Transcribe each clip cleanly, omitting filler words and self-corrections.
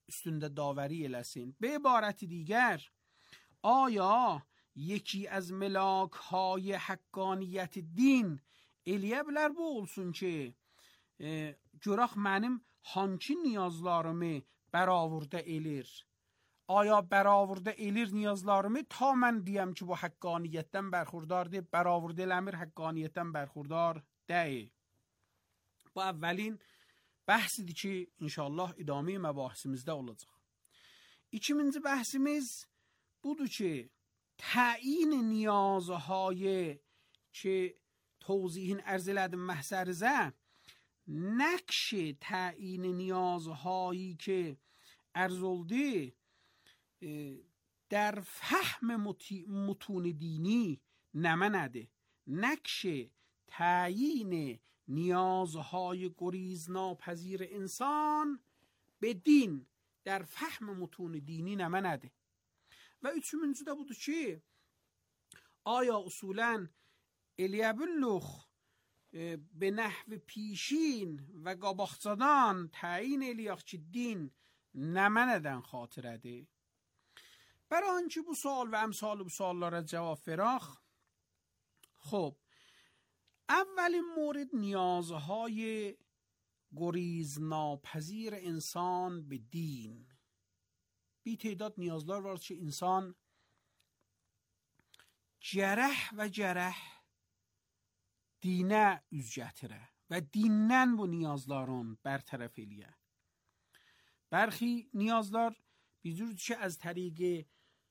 üstünde daveri eləsin. به عبارت دیگر آیا یکی از ملاک های حقانیت din eləyə bilər bu olsun ki görək mənim hançı niyazlarımı bəravurda elir? آیا bəravurda elir niyazlarımı ta mən deyəm ki bu haqqaniyyətdən bərxurdardır, bəravurda eləmir haqqaniyyətdən bərxurdar deyil. Bu əvvəlin bəhsidir ki inşallah idami məbahisimizdə olacaq. İkinci bəhsimiz budur ki təyin niyazهای که توضیح ارز elədim محضرزه نقش تعیین نیازهایی که ارز oldu در فهم متون دینی نمنده. نقش تعیین نیازهای گریزناپذیر انسان به دین در فهم متون دینی نمنده. و üçüncü de budur ki آیا اصولاً الیبلخ به نحو پیشین و قاباقزادان تعیین الیاق که دین نمندن خاطرده. برای آنچه bu سوال و امثال bu سوالlara جواب فراخ. خب اولین مورد نیازهای گریزناپذیر انسان به دین. بی تعداد نیازlar var ki insan cereh ve cereh dine üz gətirə və dindən bu niyazların bərtərəf eləyə. برخی نیازlar بیجور که از طریق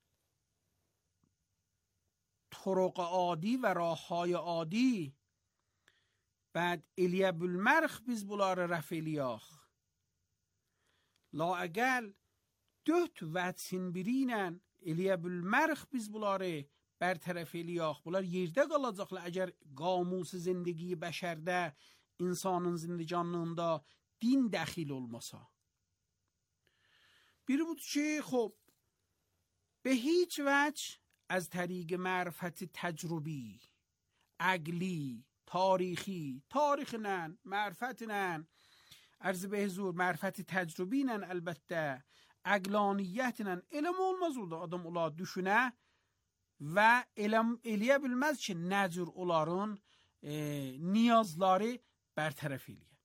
طرق عادی و راههای عادی بعد الیه بالمرخ biz bunları rəf eləyək. La əgəl 4 vətsin birinlə eلیه بالمرخ biz bunları برطرف eləyək. Bunlar yerdə qalacaqlar əgər qamus zindagi bəşərdə insanın zindecanlığında din dəxil olmasa. biri budur ki خب به هیچ وجه از طریق معرفت تجربی عقلی تاریخی تاریخ نن معرفت نن عرض به حضور معرفت تجربی نن البته عقلانیت نن elm olmaz oldu adam ola düşünə və eləyə bilməz ki nə cür onların niyazları bərtərəf eləyə.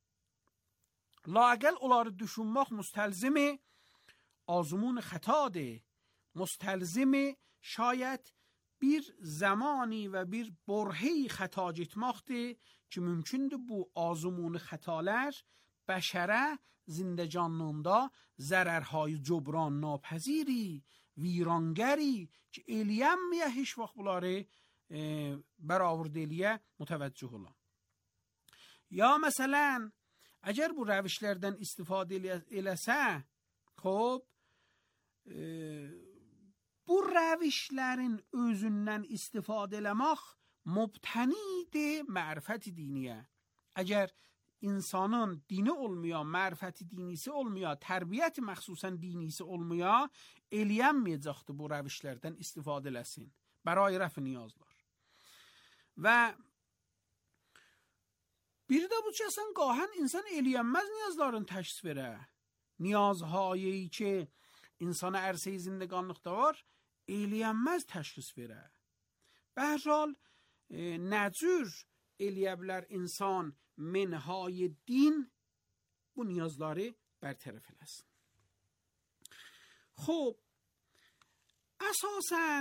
لااقل onları düşünmək müstəlzimi آزمون خطاده. مستلزم شاید bir zamani ve bir برهه‌ای خطا getməkdir ki mümkündür bu آزمون خطاlar بشره زندگانında zərərهای جبران ناپذیری ویرانگری که eləyənməyə heç vaxt bunları برآورده eləyə متوجه ola. یا مثلا اگر bu روشlərdən istifadə eləsə خب bu rəvişlərin özündən istifadə eləmək mubtənidir mərifət diniyə. Əgər insanın dini olmuyor, mərifət dinisi olmuyor, tərbiyyət məxsusən dinisi olmuyor, eləyənməyəcəkdir bu rəvişlərdən istifadə eləsin. Bəray rəf niyazlar. Və bir də bu ki, əsən qahən insan eləyənməz niyazların təşkis verə. Niyazhایی که انسان عرصه زندگانlıqda var eləyənməz təşxis verə. به هر حال نجور eləyə bilər insan منهای دین bu niyazları برطرف eləsin. خب اساساً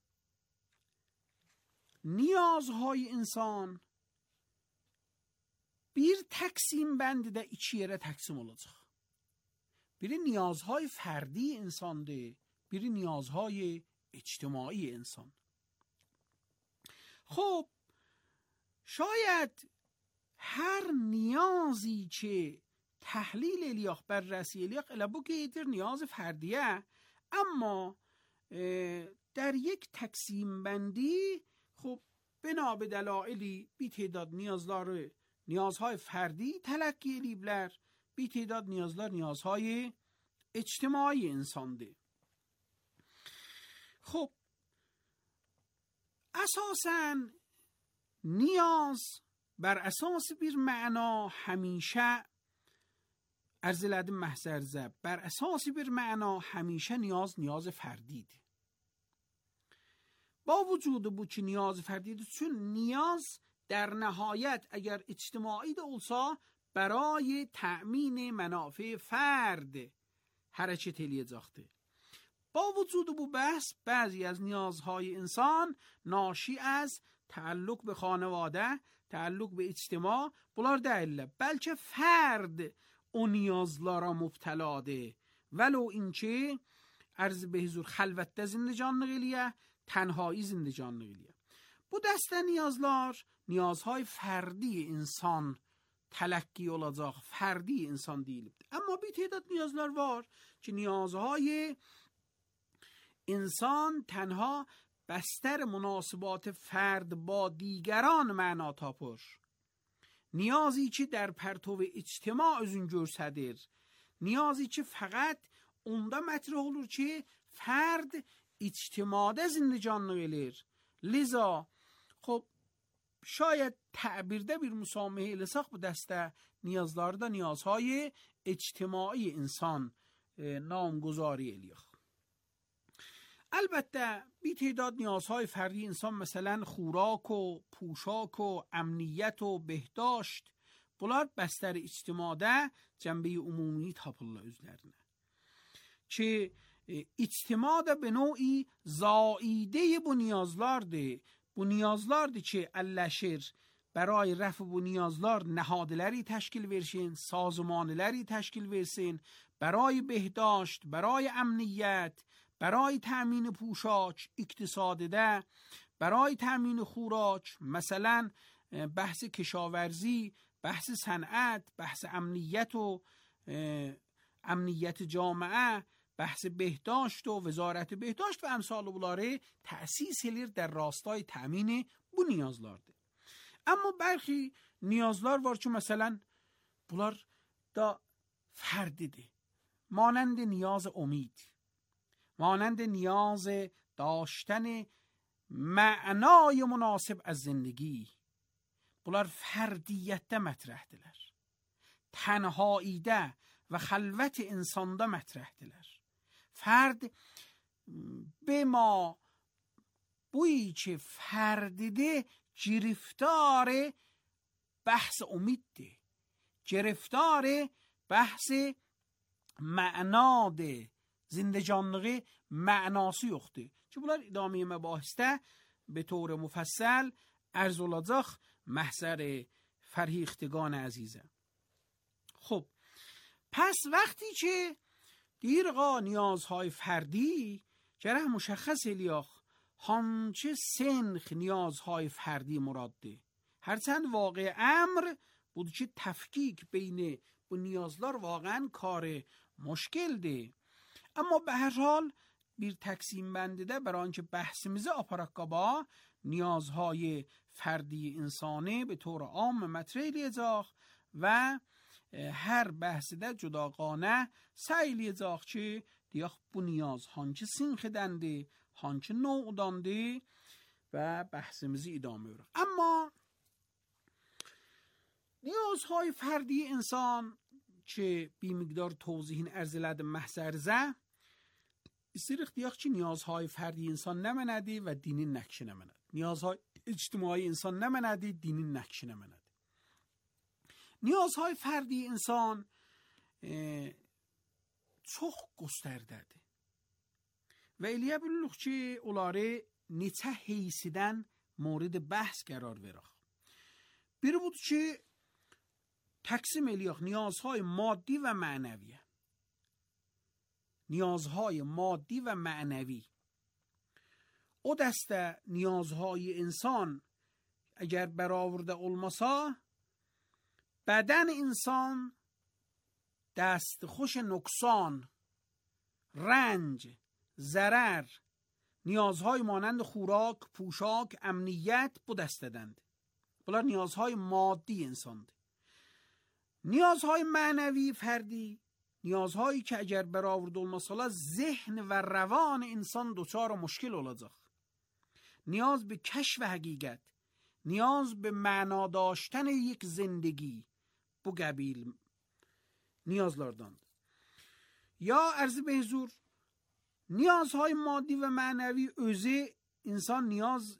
نیازهای انسان bir تقسیم بندیده iki yerə təqsim olacaq. biri نیازهای فردی انسانده، biri نیازهای اجتماعی انسان. خب شاید هر نیازی که تحلیل الیاق بررسی الیاق الابو گیدر نیاز فردیه، اما در یک تقسیم بندی خب بنا به دلایلی بی تعداد نیازهای فردی تلقی الیبلر، بی تعداد نیازهای اجتماعی انسانده. خب اساساً نیاز بر اساس bir معنا همیشه ارزلد محضر زب بر اساسی بر معنا همیشه نیاز فردید. با وجود bu ki نیاز فردید چون نیاز در نهایت اگر اجتماعی ده olsa برای تأمین منافع فرد حرکت الیزاخته. با وجود bu بحث بعضی از نیازهای انسان ناشی از تعلق به خانواده، تعلق به اجتماع bunlar deyirlər. بلکه فرد o niyazlara mubteladır. ولو اینکه عرض به حضور خلوتdə زندگانlıq eləyə، تنهایی زندگانlıq eləyə. Bu dəstə niyazlar نیازهای فردی انسان تلقی olacaq، فردی انسان deyilib. اما bir تعداد نیازlar var ki نیازهای انسان تنها بستر مناسبات فرد با دیگران معنا tapır. نیازی که در پرتو اجتماع özün göstərir. نیازی که فقط onda مطرح olur ki فرد اجتماعda زندگانlıq eləyir. لذا خب شاید تعبیرده bir مسامحه الساق bu dəstə نیازlarda نیازهای اجتماعی انسان نامگذاری eləyir. البته بی تعداد نیازهای فردی انسان مثلا خوراک و پوشاک و امنیت و بهداشت bunlar بستر اجتماعda جنبه عمومی tapırlar özlerine. Ki اجتماعda به نوعی زائیده bu نیازlardır. Bu نیازlardır ki elləşir برای رفع bu نیازlar nəhadələri təşkil versin, sazmanələri təşkil versin, برای بهداشت، برای امنیت، برای تأمین پوشاک اقتصادده، برای تأمین خوراک، مثلا بحث کشاورزی، بحث صنعت، بحث امنیت و امنیت جامعه، بحث بهداشت و وزارت بهداشت و امثال bunları تأسیس elir در راستای تأمین bu نیازlardır. اما برخی نیازlar var ki مثلا bunlar da ferdidir. مانند نیاز امید، مانند نیاز داشتن معنای مناسب از زندگی. bunlar فردیتdə مطرحدilər. تنهاییdə و خلوت انساندا مطرحدilər. فرد به ما بویی که فردیده گرفتار بحث امیده، گرفتار بحث معناده، زندگانlığı معنası yoxdur. Ki bunlar idame مباحثdə به طور مفصل عرض olacaq محضر فرهیختگان عزیزم. خب پس وقتی که دیرقا نیازهای فردی جره مشخص الیاخ هانچه سنخ نیازهای فردی مراده. هرچند واقع امر بود که تفکیک بین bu نیازlar واقعا کار مشکل ده. اما به هر حال bir تقسیم بندیده برای آنکه بحثimizi آپاراکابا نیازهای فردی انسانه به طور عام مطرح الیزاق و هر بحثیده جداگانه سعی الیزاق که دیاخ bu نیاز هانچه سینخ دنده، هانچه نوع دانده و بحثimizi ادامه برد. اما نیازهای فردی انسان که بی مقدار توضیحین ارزلد محضرزه استیر اختیاق چی نیازهای فردی انسان نمنده و دینی نکش نمنده. نیازهای اجتماعی انسان نمنده، دینی نکش نمنده. نیازهای فردی انسان çox göstərdədir. Və eləyə bilirik ki, onları neçə heysidən مورد بحث قرار verək. biri budur ki, تقسیم eləyək نیازهای مادی و معنوی. نیازهای مادی و معنوی. o دسته نیازهای انسان اگر برآورده olmasa بدن انسان دستخوش نقصان، رنج، ضرر، نیازهای مانند خوراک، پوشاک، امنیت bu دستدند. bunlar نیازهای مادی انسان. نیازهای معنوی فردی، نیازهایی که اگر برآورده olmasa ذهن و روان انسان دچار مشکل olacaq. نیاز به کشف حقیقت، نیاز به معنا داشتن یک زندگی، bu qəbil niyazlardandır. Ya arz به حضور نیازهای مادی و معنوی özü انسان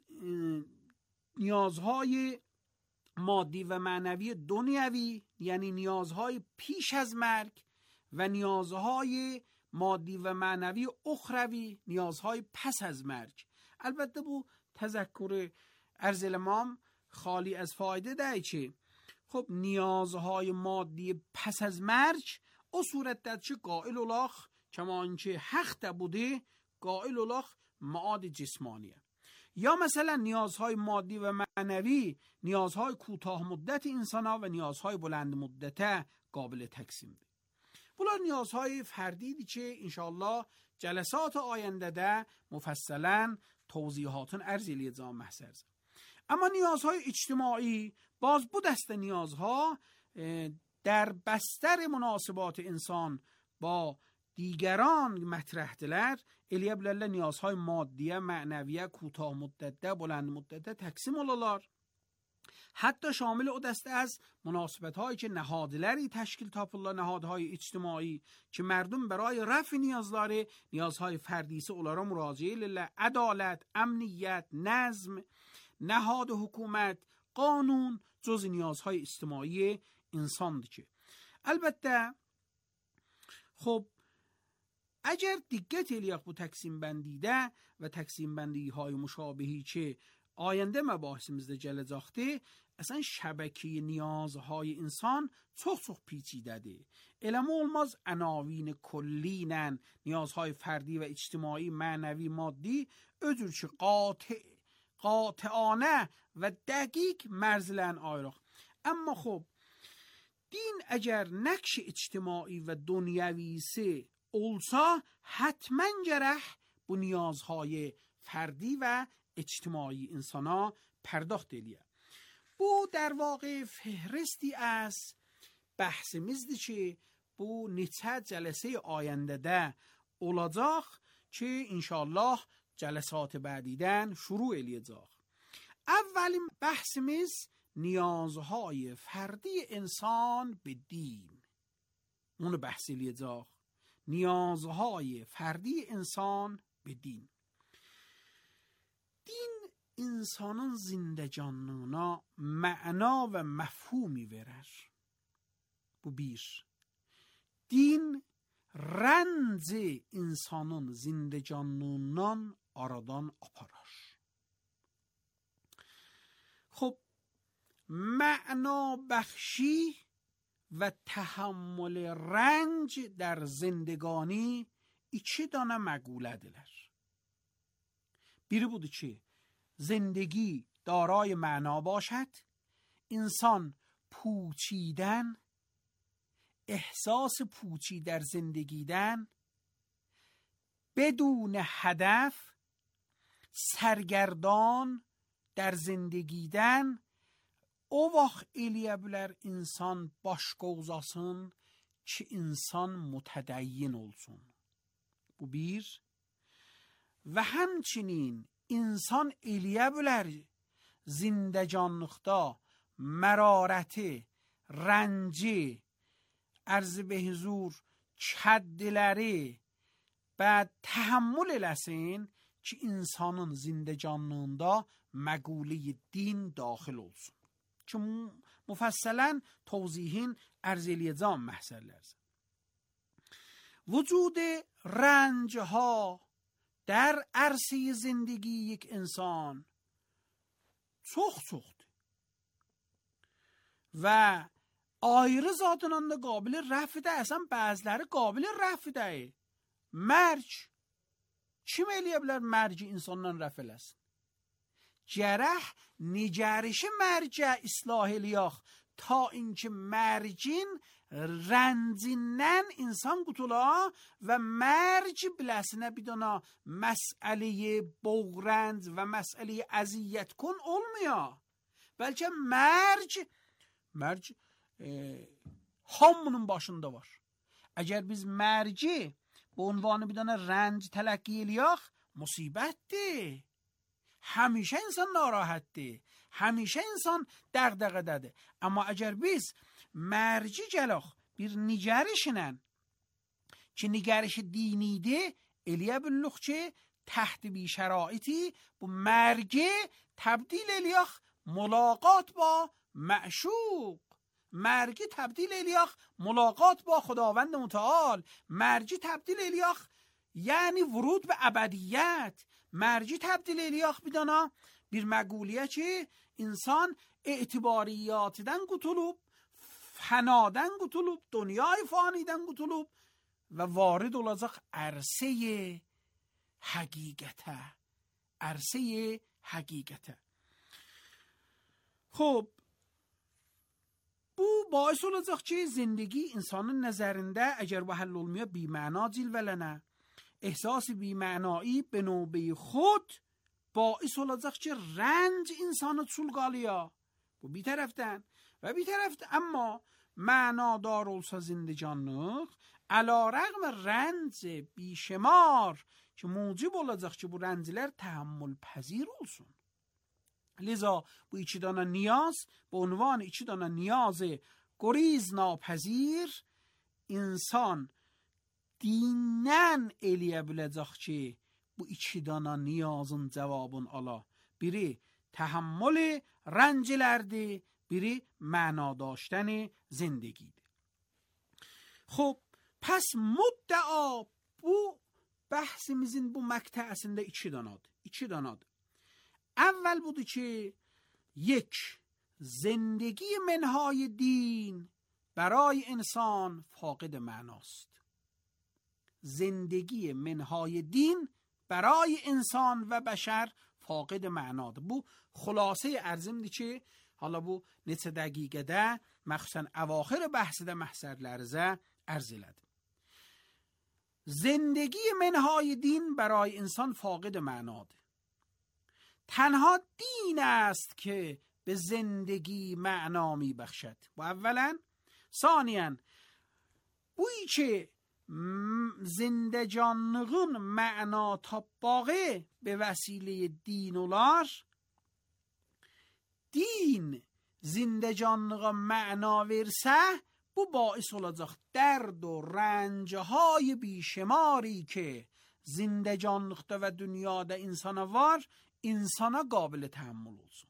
نیازهای مادی و معنوی دنیوی، یعنی نیازهای پیش از مرگ، و نیازهای مادی و معنوی اخروی، نیازهای پس از مرگ. البته bu تذکر عرض الامام خالی از فایده ده چه؟ خب نیازهای مادی پس از مرگ او صورت در چه قائل الاخ کما اینچه حق بوده قائل الاخ معاد جسمانیه. یا مثلا نیازهای مادی و معنوی نیازهای کوتاه مدت انسان ها و نیازهای بلند مدت قابل تقسیم ده. بلا نیازهای فردی دیچه انشاءالله جلسات آینده ده مفصلا توضیحاتون ارزی لیزام محضر زد. اما نیازهای اجتماعی باز بود است نیازها در بستر مناسبات انسان با دیگران مطرح دلر الیه بلله نیازهای مادیه معنویه کوتاه مدته بلند مدته تقسیم olurlar. حتی شامل او دسته از مناسبت هایی که نهادلری تشکیل تاپırlar، نهادهای اجتماعی که مردم برای رفع نیازهای فردیسه اولارا مراجعه لله، عدالت، امنیت، نظم، نهاد حکومت، قانون جز نیازهای اجتماعی انسان دیگه. البته خب اگر دیگت الیاق bu تقسیم بندیده و تقسیم بندی های مشابهی که آینده مباحثimizde جلساخته اصلا شبکه نیازهای انسان çok پیچیده ده. Eleme olmaz عناوین کلینن نیازهای فردی و اجتماعی معنوی مادی ödürçü قاطعانه و دقیق مرزلن آیرخ. اما خب دین اگر نقش اجتماعی و دنیوی سه olsa حتما گره bu نیازهای فردی و اجتماعی انسانا پرداخت دیلیه. bu در واقع فهرستی از بحثimizdir که bu neçə جلسه آینده ده olacaq که انشاءالله جلسات بعدیدن شروع eləyəcək. اولین بحثimiz نیازهای فردی انسان به دین. اونو بحث eləyəcək. نیازهای فردی انسان به دین. دین insanın zindecanlığına ma'na ve mefhumi verer. Bu bir. Din renci insanın zindecanlığından aradan aparar. خب معنا بخشی و تحمل رنج در زندگانی iki dana مقوله دلر. biri budur ki زندگی دارای معنا باشد، انسان پوچیدن، احساس پوچی در زندگیدن، بدون هدف، سرگردان در زندگیدن، o vaxt eləyə bilər insan baş qovzasın ki insan mutədəyyin olsun. Bu bir. Və həmçinin insan eləyə bilər zindəcanlıqda mərarəti, rənci, ərz-i behzur, kəddiləri və təhəmmül eləsin ki insanın zindəcanlığında məqulə-i din daxil olsun. که مفصلا توضیحین ارزیلیزان محصل لرزه. وجود رنج ها در عرصه زندگی یک انسان çok و ayrı zatından da قابل رفعه، اصلا بعضları قابل رفعه. مرگ چی میلیه بلر مرگ انسانان رفع لست؟ جرح نگرش مرجع اصلاح لیاخ تا اینکه مرجین رنزینن انسان قطولا و مرج بلسنه بدانا مسئله بغرند و مسئله اذیت کن olmuyor. بلکه مرج همونun başında var. اگر biz مرجی به عنوان بدانا رنج تلقی لیاخ مصیبت همیشه انسان ناراحته، همیشه انسان دغدغه داده. اما اگر biz مرجی جلاخ bir nigerişinin ki nigeriş diniydi eliye billukçe تحت بی شرایطی bu مرگه تبدیل الیاخ ملاقات با معشوق، مرگه تبدیل الیاخ ملاقات با خداوند متعال، مرگه تبدیل الیاخ یعنی ورود به ابدیت، مرگه تبدیل الیاخ بدانا bir مقولیه insan اعتباریاتیدن گتولوب، فنادن گتولوب، دنیای فانیدن گتولوب و وارد olacak عرصه حقیقته، عرصه حقیقته. خب bu باعث olacak ki زندگی insanın نظرinde اگر به حل olmuyor بی‌معنا جلوه احساس بی‌معنایی به نوبه خود باعث olacak ki رنج insanı çulğalıyor. Bu bir taraftan ve bir taraftan ama معنادار olsa زندگانlık علیرغم رنج بیشمار که موجب olacak ki bu رنجler تحمل پذیر olsun. لذا bu iki dana niyaz به عنوان iki dana نیاز گریز ناپذیر insan dinen eləyə biləcək ki bu iki dana niyazın cavabını ala. Biri تحمل رنجlərdir, biri معنا داشتن زندگیdir. خب پس مدعا bu bəhsimizin bu məqtəsində iki danadır. اول budur ki یک زندگی منهای دین برای انسان فاقد معناست. زندگی منهای دین برای انسان و بشر فاقد معناdır. Bu xülasə ərzimdir ki, hala bu neçə dəqiqədə, məxsusən əvaxir bəhsidə məhsərlərizə ərz elədim. زندگی منهای دین برای انسان فاقد معناdır. تنها دین است که به زندگی معنا می بخشد. و اولا ثانیا بویی که زنده canlığın معنا tapbağı به وسیله دین olar, din زنده canlığa معنا versə bu باعث olacaq درد و رنجهای بیشماری که زنده canlıqda və dünyada insana var, insana قابل تحمل olsun.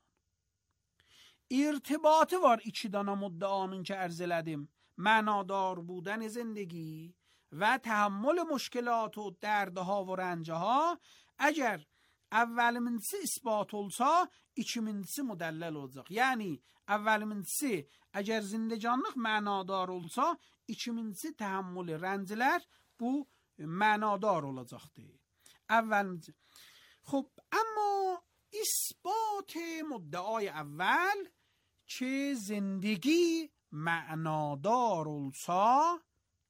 ارتباطı var iki dana مدعانın که ارز elədim. معنادار بودن زندگی و تحمل مشکلات و دردها و رنجها. اگر اولمنسی اثبات olsa ikincisi mudəllal olacaq. Yəni اولمنسی اگر زنده canlıq mənadar olsa ikincisi تحمل رنجlər bu mənadar olacaqdır. اولمنسی. خب اما اثبات مدعای اول که زندگی معنادار olsa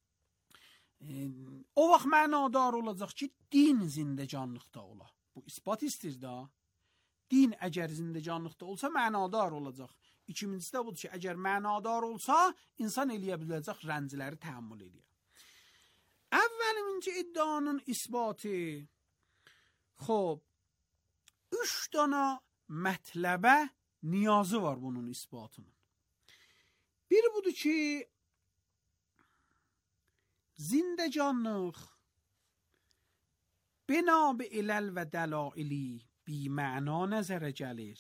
o vaxt mənadar olacaq ki din zində canlıqda ola. Bu isbat istir da. Din əgər zində canlıqda olsa mənadar olacaq. İkincisi də budur ki əgər mənadar olsa insan eləyə biləcək rəncləri təhammül edə. Əvvəlinci iddianın isbatı. خب 3 dana mətləbə niyazı var bunun isbatının. Biri budur ki زنده canlıq bina به علل و دلایلی بی معنا نظر gəlir.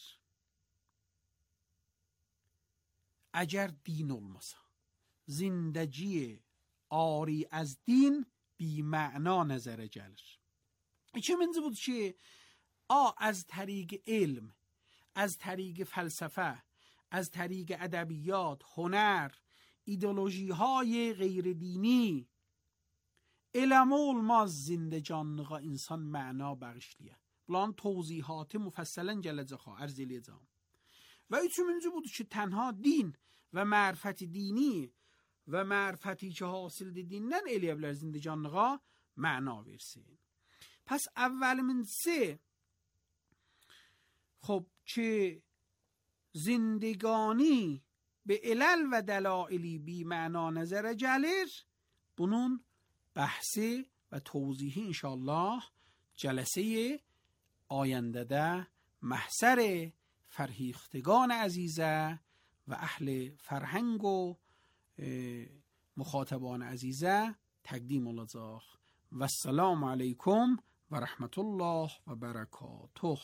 اگر دین olmasa زندگی آری از دین بی معنا نظر gəlir. İkinci budur ki از طریق علم، از طریق فلسفه، از طریق ادبیات، هنر، ایدئولوژی های غیر دینی علم olmaz زنده canlığa insan معنا bəxşləyə. Bunların توضیحات مفصلا gələcək ha, ərz eləyəcəm. Və üçüncü budur ki tənha din və mərifət dini və mərifəti ki hasildir dindən eləyə bilər زنده canlığa معنا versin. پس اولمنسی خب که زندگانی به علل و دلایلی بی معنا نظر gəlir. Bunun bəhsi və توضیحی inşallah جلسه آیندədə محضر فرهیختگان عزیزه و اهل فرهنگ و مخاطبان عزیزه تقدیم الازاق و السلام علیکم و رحمت الله و برکاته.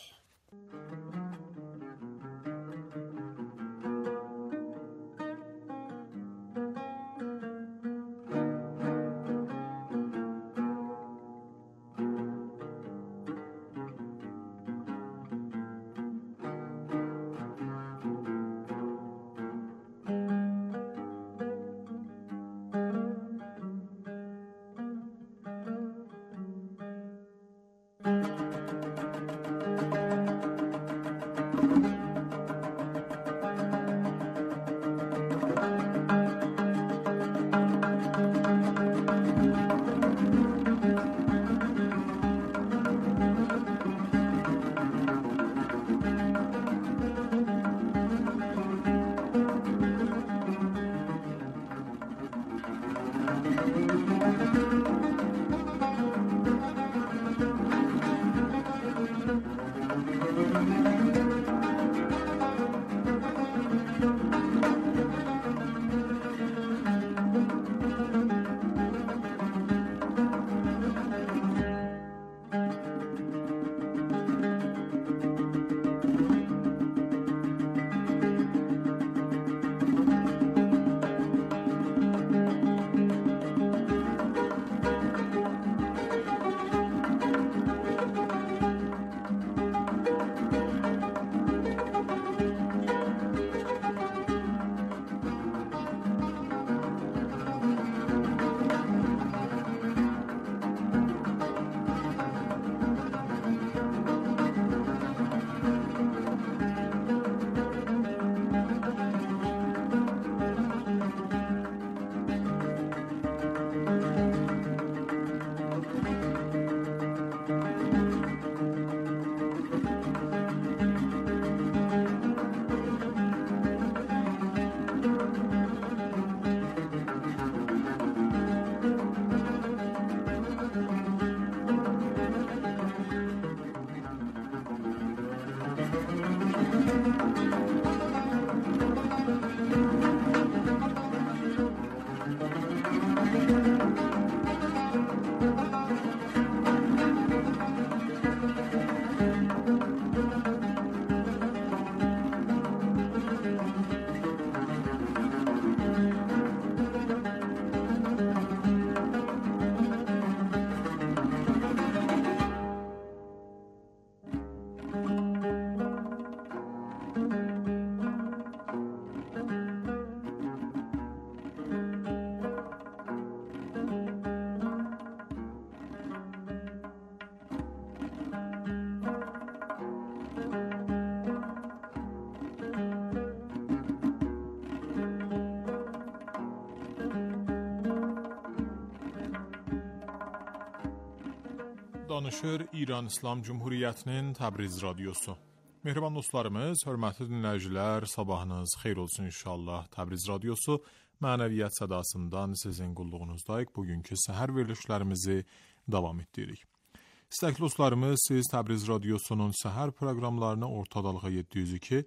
Danışır İran İslam Cumhuriyyətinin Təbriz radiosu. Mehriban dostlarımız, hörmətli dinləyicilər, sabahınız xeyir olsun inşallah. Təbriz radiosu mənəviyyat sədasından sizin qulluğunuzdayıq. Bugünkü səhər verilişlərimizi davam etdiririk. İstəkli dostlarımız, siz Təbriz radiosunun səhər proqramlarını orta dalğa 702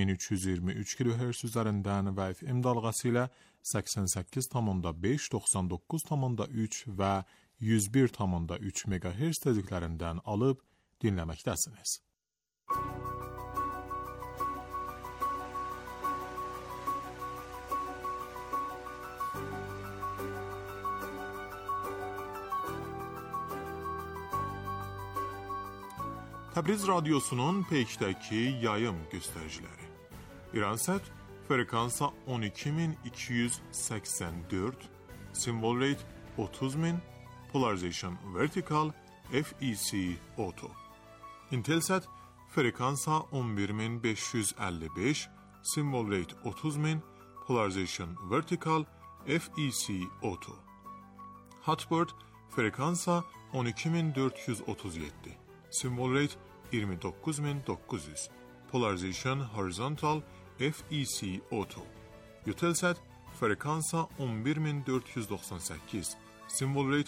1323 kHz üzərindən və FM dalğası ilə 88,5, 99,3 və 101,3 MHz tezliklərindən alıb dinləməkdəsiniz. Təbriz radiosunun peykdəki yayım göstəriciləri. İransat frekansa 12284, symbol rate 30000, polarization vertical, FEC auto. Intelsat frekansa 11555, symbol rate 30000, polarization vertical, FEC auto. Hotbird frekansa 12437, symbol rate 29900, polarization horizontal, FEC auto. Eutelsat frekansa 11498, symbol rate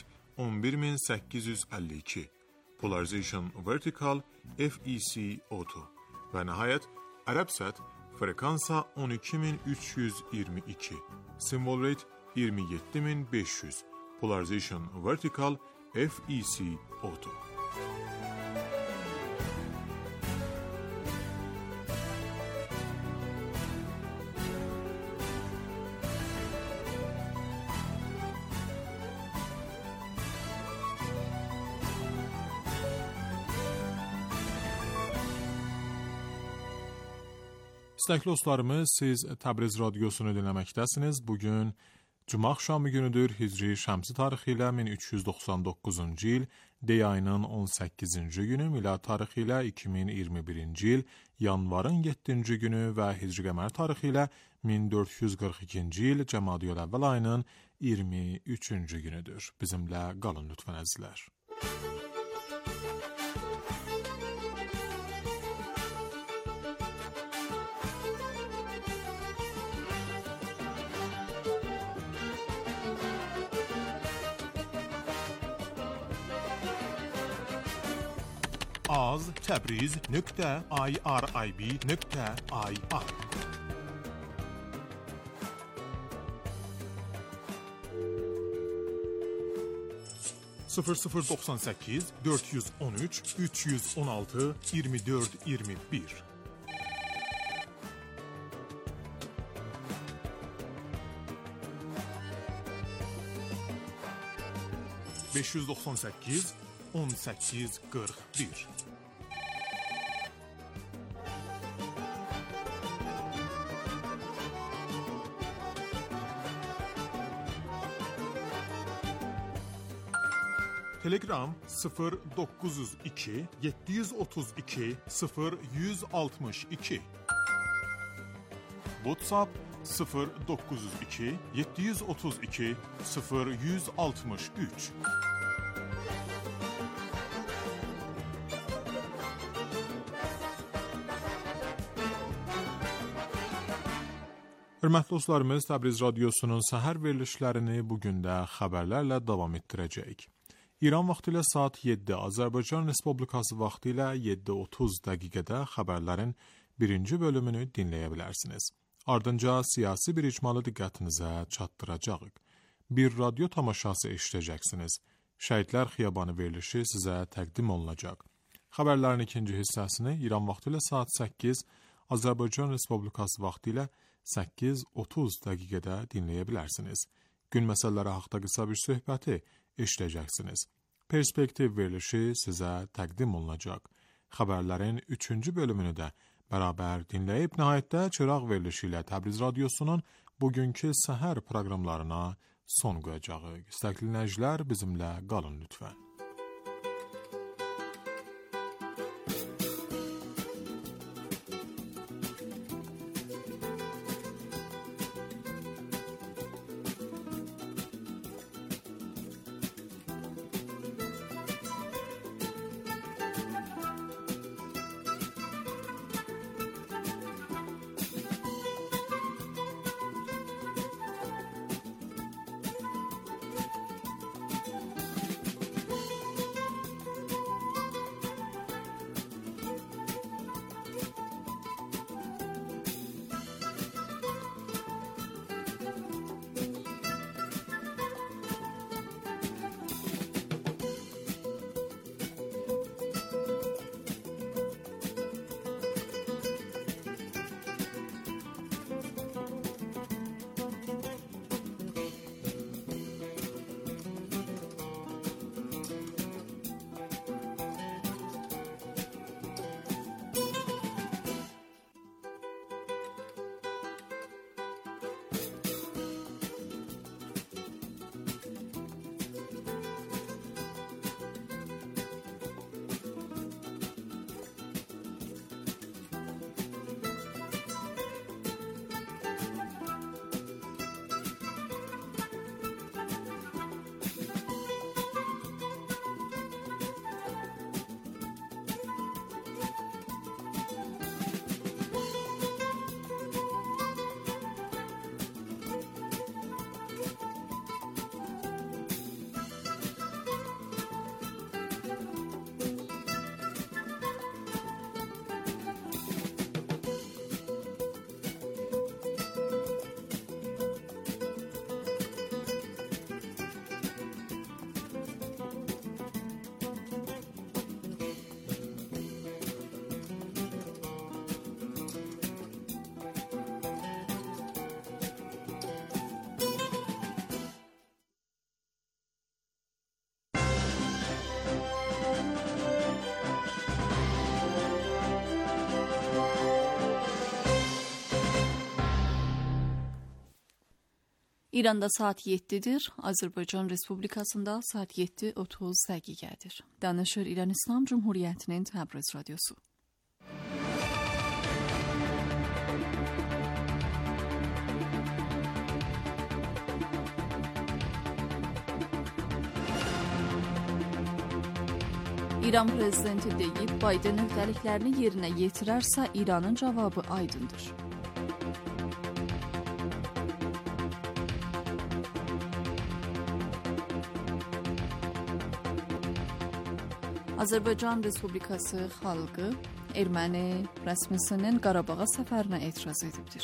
11852, polarization vertical, FEC auto. Və nəhayət Arabsat frekansa 12322, symbol rate 27500. Polarization Vertical FEC Auto. İstəkli dostlarımız, siz Təbriz Radiosunu dinləməkdəsiniz. Bugün Cuma axşamı günüdür. Hicri şəmsi tarixi ilə 1399-cu il, dey ayının 18-ci günü, milad tarixi ilə 2021-ci il, yanvarın 7-ci günü və hicri qəmər tarixi ilə 1442-ci il, Cəmadiyül əvvəl ayının 23-cü günüdür. Bizimlə qalın lütfən əzizlər. az.tabriz.irib.ir 0098 413 316 24 21 598 18 41 Telegram 0902 732 0162 WhatsApp 0902 732 0163 Hörmətli dostlarımız, Təbriz Radiosunun səhər verilişlərini bugün də xəbərlərlə davam etdirəcəyik. İran vaxtı ilə saat 7, Azərbaycan Respublikası vaxtı ilə 7:30 dəqiqədə xəbərlərin birinci bölümünü dinləyə bilərsiniz. Ardınca siyasi bir icmalı diqqətinizə çatdıracağıq. Bir radio tamaşası eşidəcəksiniz. Şəhidlər Xiyabanı verilişi sizə təqdim olunacaq. Xəbərlərin ikinci hissəsini İran vaxtı ilə saat 8, Azərbaycan Respublikası vaxtı ilə 8:30 dəqiqədə dinləyə bilərsiniz. Gün məsələləri haqqında qısa bir söhbəti eşidəcəksiniz. Perspektiv verilişi sizə təqdim olunacaq. Xəbərlərin 3-cü bölümünü də bərabər dinləyib, nəhayətdə çıraq verilişi ilə Təbriz Radiosunun bugünkü səhər proqramlarına son qoyacağıq. İstəkli dinləyicilər, bizimlə qalın lütfən. İranda saat 7-dir, Azərbaycan Respublikasında saat 7:30 dəqiqədir. Danışır İran İslam Cumhuriyyətinin Təbriz radiosu. İran prezidenti deyib, Bayden öhdəliklərini yerinə yetirərsə, İranın cavabı aydındır. Azərbaycan Respublikası xalqı erməni rəsmisinin Qarabağa səfərinə etiraz edibdir.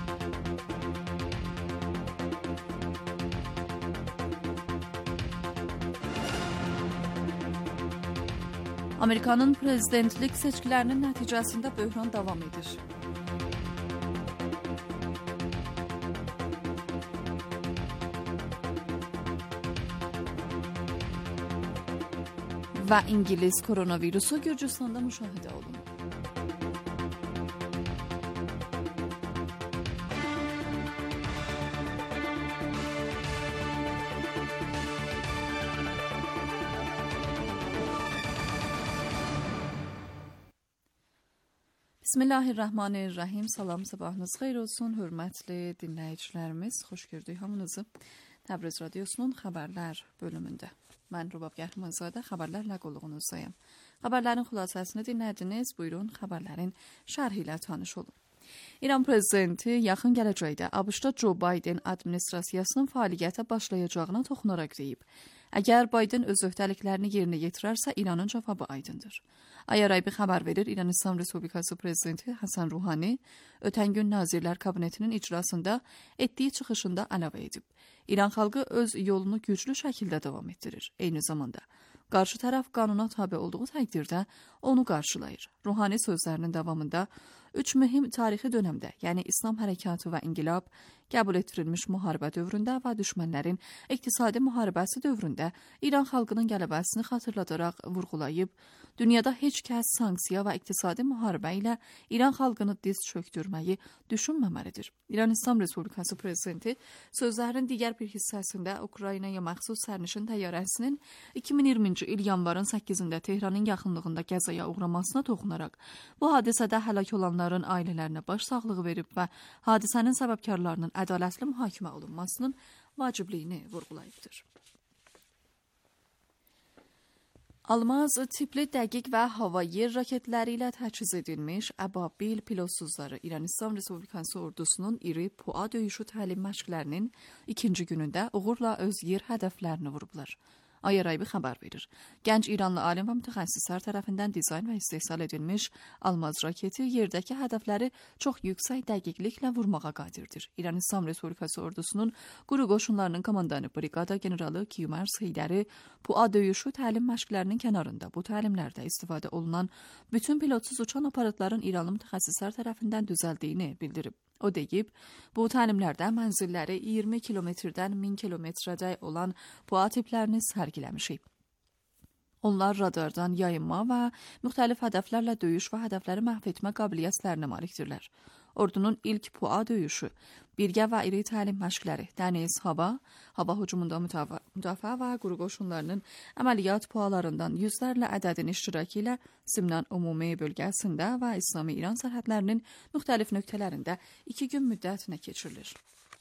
Amerikanın prezidentlik seçkilərinin nəticəsində böhran davam edir. Və İngilis koronavirusu Gürcüstanda müşahidə olunur. Bismillahirrahmanirrahim. Salam, sabahınız xeyir olsun, hörmətli dinləyicilərimiz. Xoş gördük hamınızı Təbriz radiosunun xəbərlər bölümündə. Mən Rubab Qəhrəmanzadə xəbərlərlə qulluğunuzdayım. Xəbərlərin xülasəsini dinlədiniz. Buyurun, xəbərlərin şərhi ilə tanış olun. İran prezidenti yaxın gələcəkdə ABŞ-da Joe Biden administrasiyasının fəaliyyətə başlayacağına toxunaraq deyib. Əgər Biden öz öhdəliklərini yerinə yetirərsə, İranın cavabı aydındır. IRIB xəbər verir, İran İslam Respublikası prezidenti Hasan Ruhani ötən gün Nazirlər Kabinetinin icrasında etdiyi çıxışında əlavə edib. İran xalqı öz yolunu güclü şəkildə davam etdirir. Eyni zamanda qarşı tərəf qanuna tabe olduğu təqdirdə onu qarşılayır. Ruhani sözlərinin davamında 3 mühim tarixi dönəmdə, yəni İslam hərəkatı və inqilab, qəbul etdirilmiş müharibə dövründə və düşmənlərin iqtisadi müharibəsi dövründə İran xalqının qələbəsini xatırladaraq vurğulayıb, dünyada heç kəs sanksiya və iqtisadi müharibə ilə İran xalqını diz çökdürməyi düşünməməlidir. İran İslam Respublikası prezidenti sözlərinin digər bir hissəsində Ukraynaya məxsus sərnişin təyyarəsinin 2020-ci il yanvarın 8-də Tehranın yaxınlığında qəzaya uğramasına toxunaraq, bu hadisədə həlak olanların ailələrinə başsağlığı verib və hadisənin səbəbkarlarının ədalətli mühakimə olunmasının vacibliyini vurğulayıbdır. Almaz tipli dəqiq və hava yer raketləri ilə təchiz edilmiş Əbabil pilotsuzları İran İslam Respublikası ordusunun iri PUA döyüşü təlim məşqlərinin ikinci günündə uğurla öz yer hədəflərini vurublar. IRIB xəbər verir. Gənc İranlı alim və mütəxəssislər tərəfindən dizayn və istehsal edilmiş Almaz raketi yerdəki hədəfləri çox yüksək dəqiqliklə vurmağa qadirdir. İran İslam Respublikası ordusunun quru qoşunlarının komandanı briqada generalı Kiyumers Heydəri PUA döyüşü təlim məşqlərinin kənarında bu təlimlərdə istifadə olunan bütün pilotsuz uçan aparatların İranlı mütəxəssislər tərəfindən düzəldiyini bildirib. O deyib, bu təlimlərdə mənzilləri 20 kilometrdən 1000 kilometrədək olan PUA tiplərini sərgiləmişik. Onlar radardan yayınma və müxtəlif hədəflərlə döyüş və hədəfləri məhv etmə qabiliyyətlərinə malikdirlər. Ordunun ilk PUA döyüşü, birgə və iri təlim məşqləri, dəniz, hava hücumunda müdafiə və quru qoşunlarının əməliyyat PUA-larından yüzlərlə ədədin iştirakı ilə Simnan Ümumi bölgəsində və İslami İran sərhədlərinin müxtəlif nöqtələrində 2 gün müddətinə keçirilir.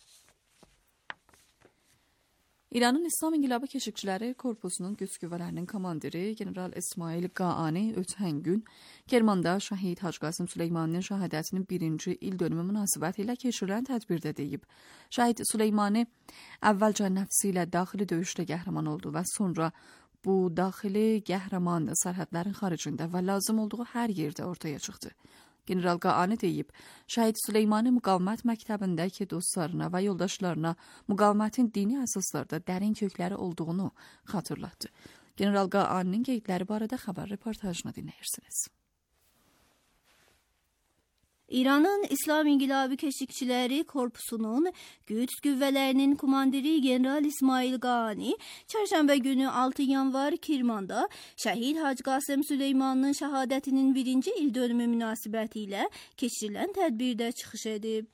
İranın İslam İnqilabı Keşikçiləri Korpusunun güc qüvvələrinin komandiri General İsmail Qaani ötən gün Kermanda şəhid Hacı Qasım Süleymaninin şəhadətinin 1-ci il dönümü münasibəti ilə keçirilən tədbirdə deyib. Şəhid Süleymani əvvəlcə nəfsi ilə daxili döyüşdə qəhrəman oldu və sonra bu daxili qəhrəman sərhədlərin xaricində və lazım olduğu hər yerdə ortaya çıxdı. General Qaani deyib, şəhid Süleymani müqavimət məktəbindəki dostlarına və yoldaşlarına müqavimətin dini əsaslarda dərin kökləri olduğunu xatırlatdı. General Qaaninin qeydləri barədə xəbər reportajını dinləyirsiniz. İranın İslam İnqilabı Keşikçiləri Korpusunun güc qüvvələrinin komandiri General İsmail Qaani çərşənbə günü 6 yanvar Kirmanda şəhid Hacı Qasım Süleymanının şəhadətinin 1-ci il dönümü münasibəti ilə keçirilən tədbirdə çıxış edib.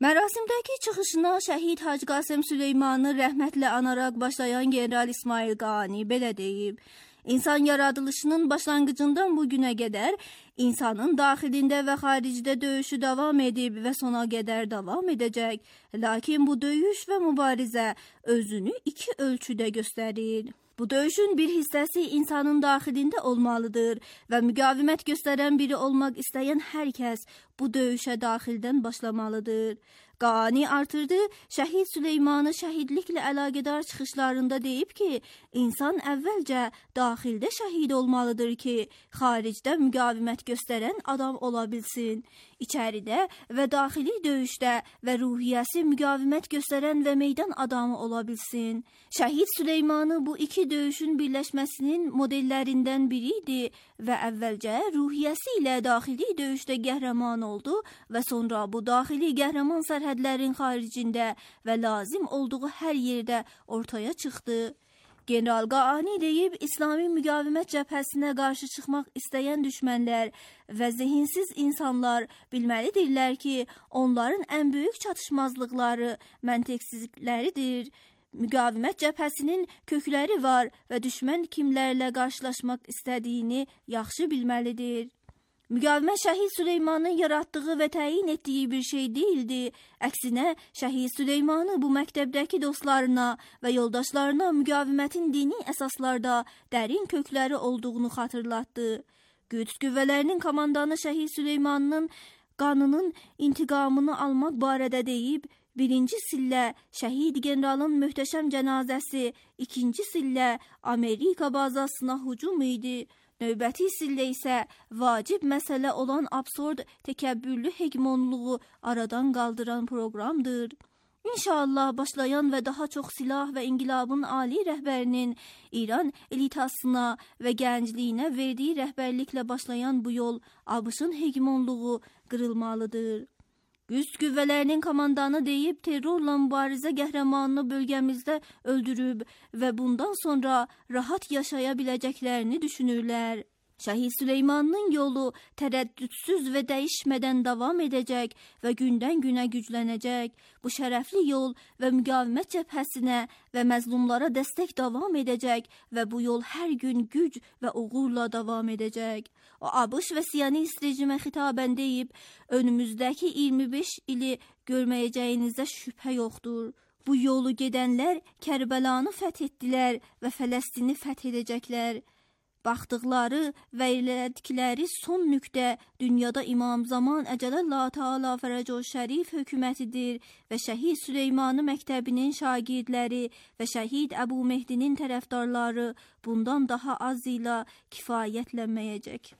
Mərasimdəki çıxışına şəhid Hacı Qasım Süleymanı rəhmətlə anaraq başlayan General İsmail Qani belə deyib: İnsan yaradılışının başlanğıcından bu günə qədər insanın daxilində və xaricdə döyüşü davam edib və sona qədər davam edəcək. Lakin bu döyüş və mübarizə özünü iki ölçüdə göstərir. Bu döyüşün bir hissəsi insanın daxilində olmalıdır və müqavimət göstərən biri olmaq istəyən hər kəs bu döyüşə daxildən başlamalıdır. Qani artırdı, şəhid Süleymanı şəhidliklə əlaqədar çıxışlarında deyib ki, insan əvvəlcə daxildə şəhid olmalıdır ki, xaricdə müqavimət göstərən adam ola bilsin. İçəridə və daxili döyüşdə və ruhiyyəsi müqavimət göstərən və meydan adamı ola bilsin. Şəhid Süleymanı bu iki döyüşün birləşməsinin modellərindən biri idi və əvvəlcə ruhiyyəsi ilə daxili döyüşdə qəhrəman oldu və sonra bu daxili qəhrəman sərhədlərin xaricində və lazım olduğu hər yerdə ortaya çıxdı. General Qani deyib, İslami müqavimət cəbhəsinə qarşı çıxmaq istəyən düşmənlər və zehinsiz insanlar bilməlidirlər ki, onların ən böyük çatışmazlıqları məntiqsizlikləridir. Müqavimət cəbhəsinin kökləri var və düşmən kimlərlə qarşılaşmaq istədiyini yaxşı bilməlidir. Müqavimət şəhid Süleymanın yaratdığı və təyin etdiyi bir şey deyildi. Əksinə, şəhid Süleymanı bu məktəbdəki dostlarına və yoldaşlarına müqavimətin dini əsaslarda dərin kökləri olduğunu xatırlatdı. Qüds qüvvələrinin komandanı şəhid Süleymanın qanının intiqamını almaq barədə deyib, birinci sillə şəhid generalın möhtəşəm cənazəsi, ikinci sillə Amerika bazasına hücum idi. Növbəti sillə isə vacib məsələ olan absurd təkəbbürlü hegemonluğu aradan qaldıran proqramdır. İnşallah başlayan və daha çox silah və inqilabın ali rəhbərinin İran elitasına və gəncliyinə verdiyi rəhbərliklə başlayan bu yol ABŞ-ın hegemonluğu qırılmalıdır. Qüds qüvvələrinin komandanı deyib, terrorla mübarizə qəhrəmanını bölgəmizdə öldürüb və bundan sonra rahat yaşaya biləcəklərini düşünürlər. Şəhid Süleymanın yolu tərəddüdsüz və dəyişmədən davam edəcək və gündən günə güclənəcək. Bu şərəfli yol və müqavimət cəbhəsinə və məzlumlara dəstək davam edəcək və bu yol hər gün güc və uğurla davam edəcək. O ABŞ və Siyonist rejimə xitabən deyib, önümüzdəki 25 ili görməyəcəyinizdə şübhə yoxdur. Bu yolu gedənlər Kərbəlanı fəth etdilər və Fələstini fəth edəcəklər. Baxdıqları və elədikləri son nüqtə dünyada İmam Zaman Əcəlallah Teala Fərəcə Şərif hökumətidir və şəhid Süleymanı məktəbinin şagirdləri və şəhid Əbu Mehdinin tərəfdarları bundan daha az ilə kifayətlənməyəcək.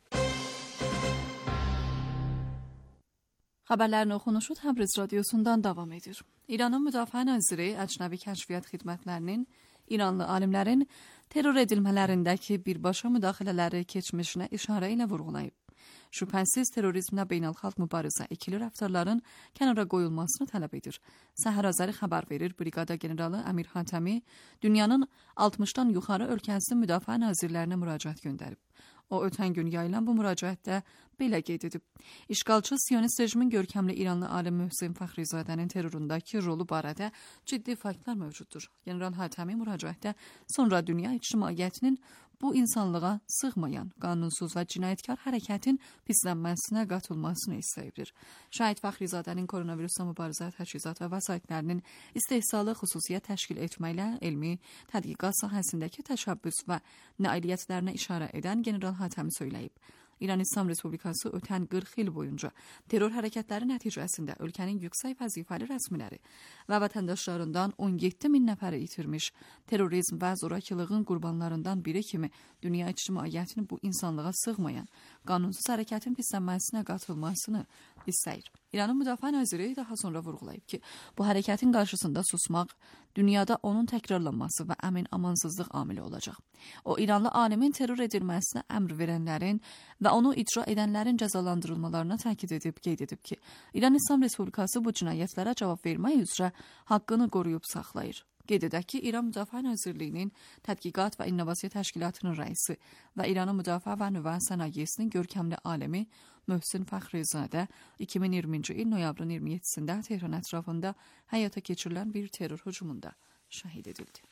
Xəbərlərin oxunuşu Təbriz radiosundan davam edir. İranın Müdafiə Naziri Əcnəbi Kəşfiyyat Xidmətlərinin İranlı alimlərin terror edilmələrindəki birbaşa müdaxilələri keçmişinə işarə ilə vurğulayıb. Şübhəsiz terrorizmlə beynəlxalq mübarizə ikili rəftarların kənara qoyulmasını tələb edir. Səhər Azəri xəbər verir, Briqada generalı Əmir Hatəmi dünyanın 60-dan yuxarı ölkəsinin müdafiə nazirlərinə müraciət göndərib. O, ötən gün yayılan bu müraciətdə belə qeyd edib. İşğalçı Siyonist rejimin görkəmli İranlı alim Möhsen Fəxrizadənin terrorundakı rolu barədə ciddi faktlar mövcuddur. General Hatəmi müraciətdə sonra dünya ictimaiyyətinin bu insanlığa sığmayan, qanunsuz və cinayətkar hərəkətin pislənməsinə qatılmasını istəyibdir. Şahid Fəxrizadənin koronavirusla mübarizə təchizat və vəsaitlərinin istehsalı xüsusiyyət təşkil etməklə elmi tədqiqat sahəsindəki təşəbbüs və nailiyyətlərinə işarə edən General Hatəmi söyləyib. İran İslam Respublikası ötən 40 il boyunca terror hərəkətləri nəticəsində ölkənin yüksək vəzifəli rəsmiləri və vətəndaşlarından 17 min nəfəri itirmiş, terrorizm və zorakılığın qurbanlarından biri kimi dünya ictimaiyyətinin bu insanlığa sığmayan, qanunsuz hərəkətin pislənməsinə qatılmasını istəyir. İranın Müdafiə Naziri daha sonra vurğulayıb ki, bu hərəkətin qarşısında susmaq dünyada onun təkrarlanması və əmin amansızlıq amili olacaq. O, İranlı alimin terror edilməsinə əmr verənlərin və onu icra edənlərin cəzalandırılmalarına təkid edib, qeyd edib ki, İran İslam Respublikası bu cinayətlərə cavab vermək üzrə haqqını qoruyub saxlayır. Qeyd edək ki, İran Müdafiə Nazirliyinin Tədqiqat və İnnovasiya Təşkilatının rəisi və İranın Müdafiə və Nüvə Sənayesinin görkəmli alimi Möhsin Fəxrizadə 2020-ci il noyabrın 27-sində Tehran ətrafında həyata keçirilən bir terror hücumunda şəhid edildi.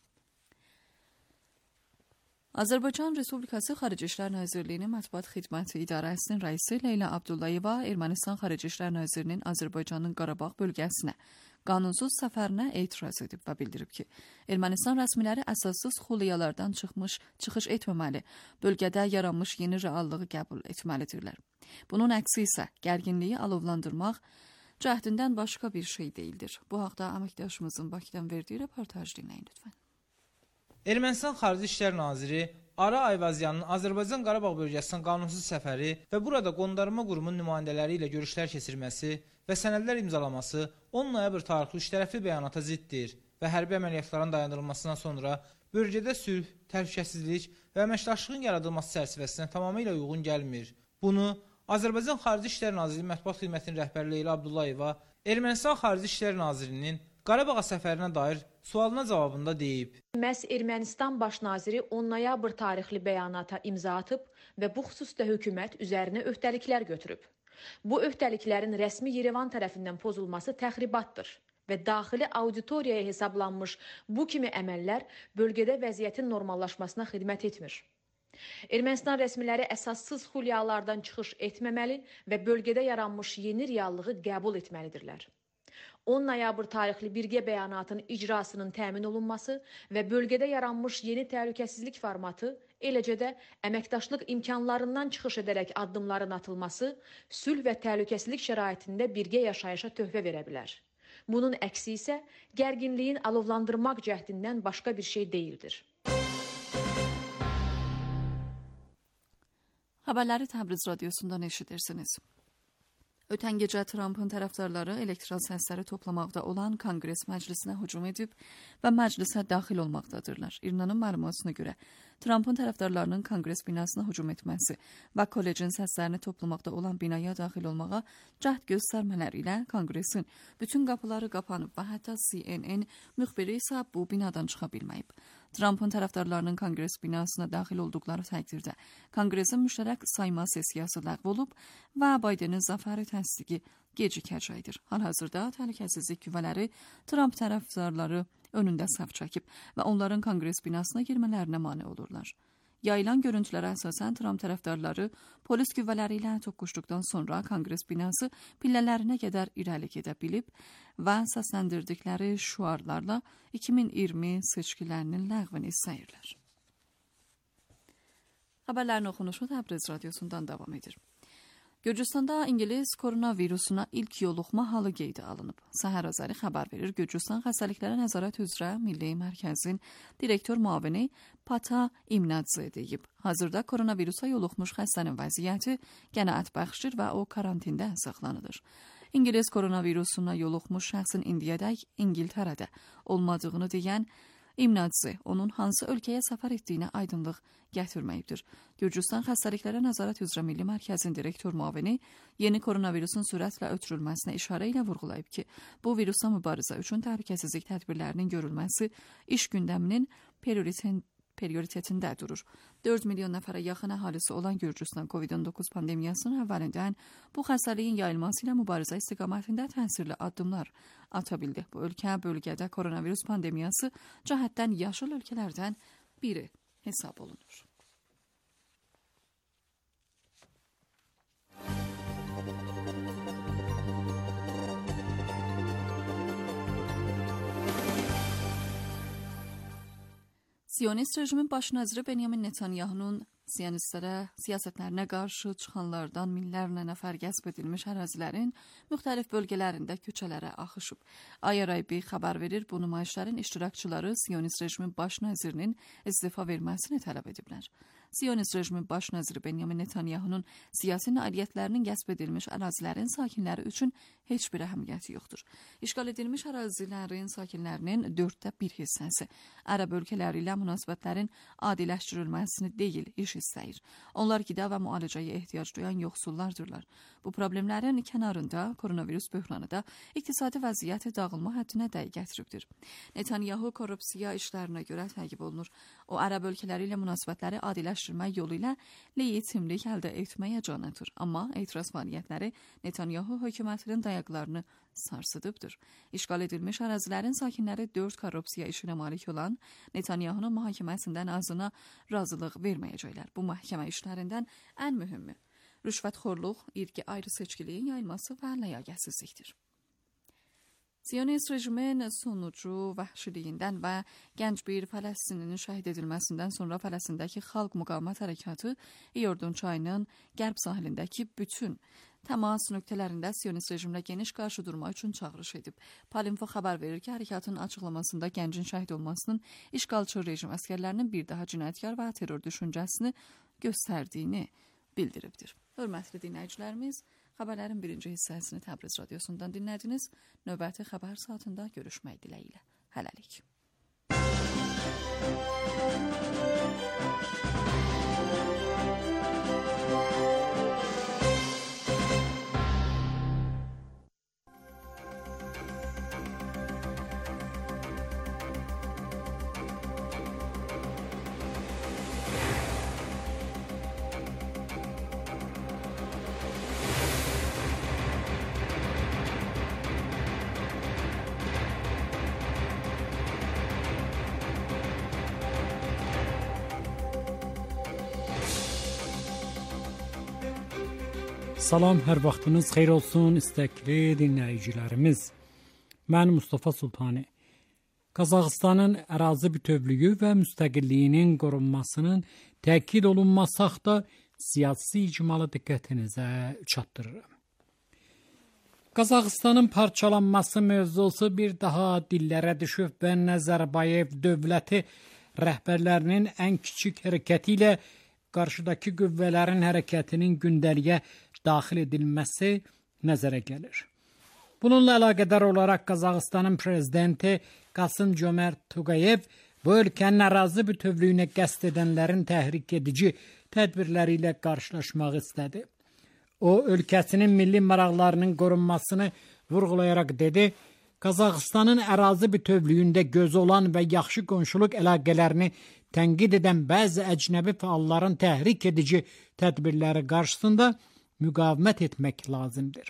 Azərbaycan Respublikası Xarici İşlər Nazirliyinin Mətbuat Xidməti İdarəsinin rəisi Leyla Abdullayeva Ermənistan Xarici İşlər Nazirinin Azərbaycanın Qarabağ bölgəsinə qanunsuz səfərinə etiraz edib və bildirib ki, Ermənistan rəsmiləri əsassız xulyalardan çıxış etməməli, bölgədə yaranmış yeni reallığı qəbul etməlidirlər. Bunun əksi isə gərginliyi alovlandırmaq cəhdindən başqa bir şey deyildir. Bu haqda əməkdaşımızın Bakıdan verdiyi reportaj dinləyin lütfən. Ermənistan Xarici İşlər Naziri Ara Ayvazyanın Azərbaycan Qarabağ bölgəsinin qanunsuz səfəri və burada qondarma qurumun nümayəndələri ilə görüşlər keçirməsi və sənədlər imzalaması 10 noyabr tarixli üçtərəfli bəyanata ziddir və hərbi əməliyyatların dayandırılmasından sonra bölgədə sülh, təhlükəsizlik və əməkdaşlığın yaradılması çərçivəsinə tamamilə uyğun gəlmir. Bunu Azərbaycan Xarici İşlər Nazirliyi Mətbuat Xidmətinin rəhbəri Leyla Abdullayeva Ermənistan Xarici İşlər Nazirinin Qarabağa səfərinə dair sualına cavabında deyib. Məhz Ermənistan Baş Naziri 10 noyabr tarixli bəyanata imza atıb və bu xüsusda hökumət üzərinə öhdəliklər götürüb. Bu öhdəliklərin rəsmi Yerevan tərəfindən pozulması təxribatdır və daxili auditoriyaya hesablanmış bu kimi əməllər bölgədə vəziyyətin normallaşmasına xidmət etmir. Ermənistan rəsmiləri əsassız xulyalardan çıxış etməməli və bölgədə yaranmış yeni reallığı qəbul etməlidirlər. 10 noyabr tarixli birgə bəyanatın icrasının təmin olunması və bölgədə yaranmış yeni təhlükəsizlik formatı, eləcə də əməkdaşlıq imkanlarından çıxış edərək addımların atılması, sülh və təhlükəsizlik şəraitində birgə yaşayışa töhfə verə bilər. Bunun əksi isə gərginliyin alovlandırmaq cəhdindən başqa bir şey deyildir. Xəbərləri Təbriz radiosundan eşidirsiniz. Ötən gecə Trumpın tərəfdarları elektron səsləri toplamaqda olan Konqres Məclisinə hücum edib və məclisə daxil olmaqdadırlar. İrnanın məlumatına görə Trumpın tərəfdarlarının Konqres binasına hücum etməsi və kollecin səslərini toplamaqda olan binaya daxil olmağa cəhd göstərmələri ilə Konqresin bütün qapıları qapanıb və hətta CNN müxbiri isə bu binadan çıxa bilməyib. Trumpın tərəfdarlarının Konqres binasına daxil olduqları təqdirdə Konqresin müştərək sayma sessiyası ləğv olub və Baydenin zəfəri təsdiqi gecikəcəkdir. Hal-hazırda təhlükəsizlik qüvvələri Trump tərəfdarları önündə səf çəkib və onların Konqres binasına girmələrinə mane olurlar. Yayılan görüntülərə əsasən Trump tərəfdarları polis qüvvələri ilə toqquşduqdan sonra Konqres binası pillələrinə qədər irəli gedə bilib və səsləndirdikləri şüarlarla 2020 seçkilərinin ləğvini istəyirlər. Xəbərlərin oxunuşu Təbriz radiosundan davam edir. Gürcüstanda İngilis koronavirusuna ilk yoluxma halı qeydə alınıb. Səhər Azəri xəbər verir. Gürcüstan Xəstəliklərə Nəzarət üzrə Milli Mərkəzin direktor müavini Pata İmnadze deyib. Hazırda koronavirusa yoluxmuş xəstənin vəziyyəti qənaət bəxşdir və o karantində saxlanılır. İngilis koronavirusuna yoluxmuş şəxsin indiyədək İngiltərədə olmadığını deyən İmnadze onun hansı ölkəyə səfər etdiyinə aydınlıq gətirməyibdir. Gürcüstan Xəstəliklərə Nəzarət üzrə Milli Mərkəzin direktor müavini yeni koronavirusun sürətlə ötürülməsinə işarə ilə vurğulayıb ki, bu virusla mübarizə üçün təhlükəsizlik tədbirlərinin görülməsi iş gündəminin prioritetində durur. 4 milyon nəfərə yaxın əhalisi olan Gürcüstan COVID-19 pandemiyasının əvvəlindən bu xəstəliyin yayılması ilə mübarizə istiqamətində təsirli addımlar ata bildi. Bu ölkə bölgədə koronavirus pandemiyası cəhətdən yaşıl ölkələrdən biri hesab olunur. Siyonist rejimin baş naziri Benyamin Netanyahunun siyasətlərinə qarşı çıxanlardan minlərlə nəfər qəsb edilmiş ərazilərin müxtəlif bölgələrində küçələrə axışıb. IRIB xəbər verir, bu nümayişlərin iştirakçıları Siyonist rejimin baş nazirinin istifa verməsini tələb ediblər. Siyonist rejimin baş naziri Benyamin Netanyahunun siyasi nailiyyətlərinin qəsb edilmiş ərazilərin sakinləri üçün heç bir əhəmiyyəti yoxdur. İşğal edilmiş ərazilərin sakinlərinin 1/4 hissəsi ərəb ölkələri ilə münasibətlərin adiləşdirilməsini deyil, iş istəyir. Onlar qida və müalicəyə ehtiyac duyan yoxsullardırlar. Bu problemlərin kənarında koronavirus böhranı da iqtisadi vəziyyəti dağılma həddinə dəy gətiribdir. Netanyahu korrupsiya işlərinə görə təqib olunur. O, ərəb ölkələri ilə münasibətləri adiləşdirmək yolu ilə legitimlik əldə etməyə can atır. Amma etiraz fəaliyyətləri Netanyahu hökumətinin dayaqlarını sarsıdıbdır. İşğal edilmiş ərazilərin sakinləri 4 korrupsiya işinə malik olan Netanyahunun məhkəməsindən azına razılıq verməyəcəklər. Bu məhkəmə işlərindən ən mühümü rüşvətxorluq, irqi ayrı seçkiliyin yayılması və ləyaqətsizlikdir. Siyonist rejimin sonucu vəhşiliyindən və gənc bir Fələstinlinin şəhid edilməsindən sonra Fələstindəki xalq müqavimət hərəkatı İordun çayının qərb sahilindəki bütün təmas nöqtələrində Siyonist rejimlə geniş qarşı durma üçün çağırış edib. Palinfo xəbər verir ki, hərəkatın açıqlamasında gəncin şəhid olmasının işğalçı rejim əskərlərinin bir daha cinayətkar və terror düşüncəsini göstərdiyini bildiribdir. Hörmətli dinləyicilərimiz, xəbərlərin birinci hissəsini Təbriz radiosundan dinlədiniz. Növbəti xəbər saatında görüşmək diləyilə. Hələlik. Salam, hər vaxtınız xeyir olsun istəkli dinləyicilərimiz. Mən Mustafa Sultani. Qazaxıstanın ərazi bütövlüyü və müstəqilliyinin qorunmasının təkid olunması haqqında siyasi icmalı diqqətinizə çatdırıram. Qazaxıstanın parçalanması mövzusu bir daha dillərə düşüb və Nazarbayev dövləti rəhbərlərinin ən kiçik hərəkəti ilə qarşıdakı qüvvələrin hərəkətinin gündəliyə daxil edilməsi nəzərə gəlir. Bununla əlaqədar olaraq Qazaxıstanın prezidenti Qasım-Cömert Toqayev bu ölkənin ərazi bütövlüyünə qəsd edənlərin təhrik edici tədbirləri ilə qarşılaşmaq istədi. O, ölkəsinin milli maraqlarının qorunmasını vurğulayaraq dedi, Qazaxıstanın ərazi bütövlüyündə gözü olan və yaxşı qonşuluq əlaqələrini tənqid edən bəzi əcnəbi fəalların təhrik edici tədbirləri qarşısında müqavimət etmək lazımdır.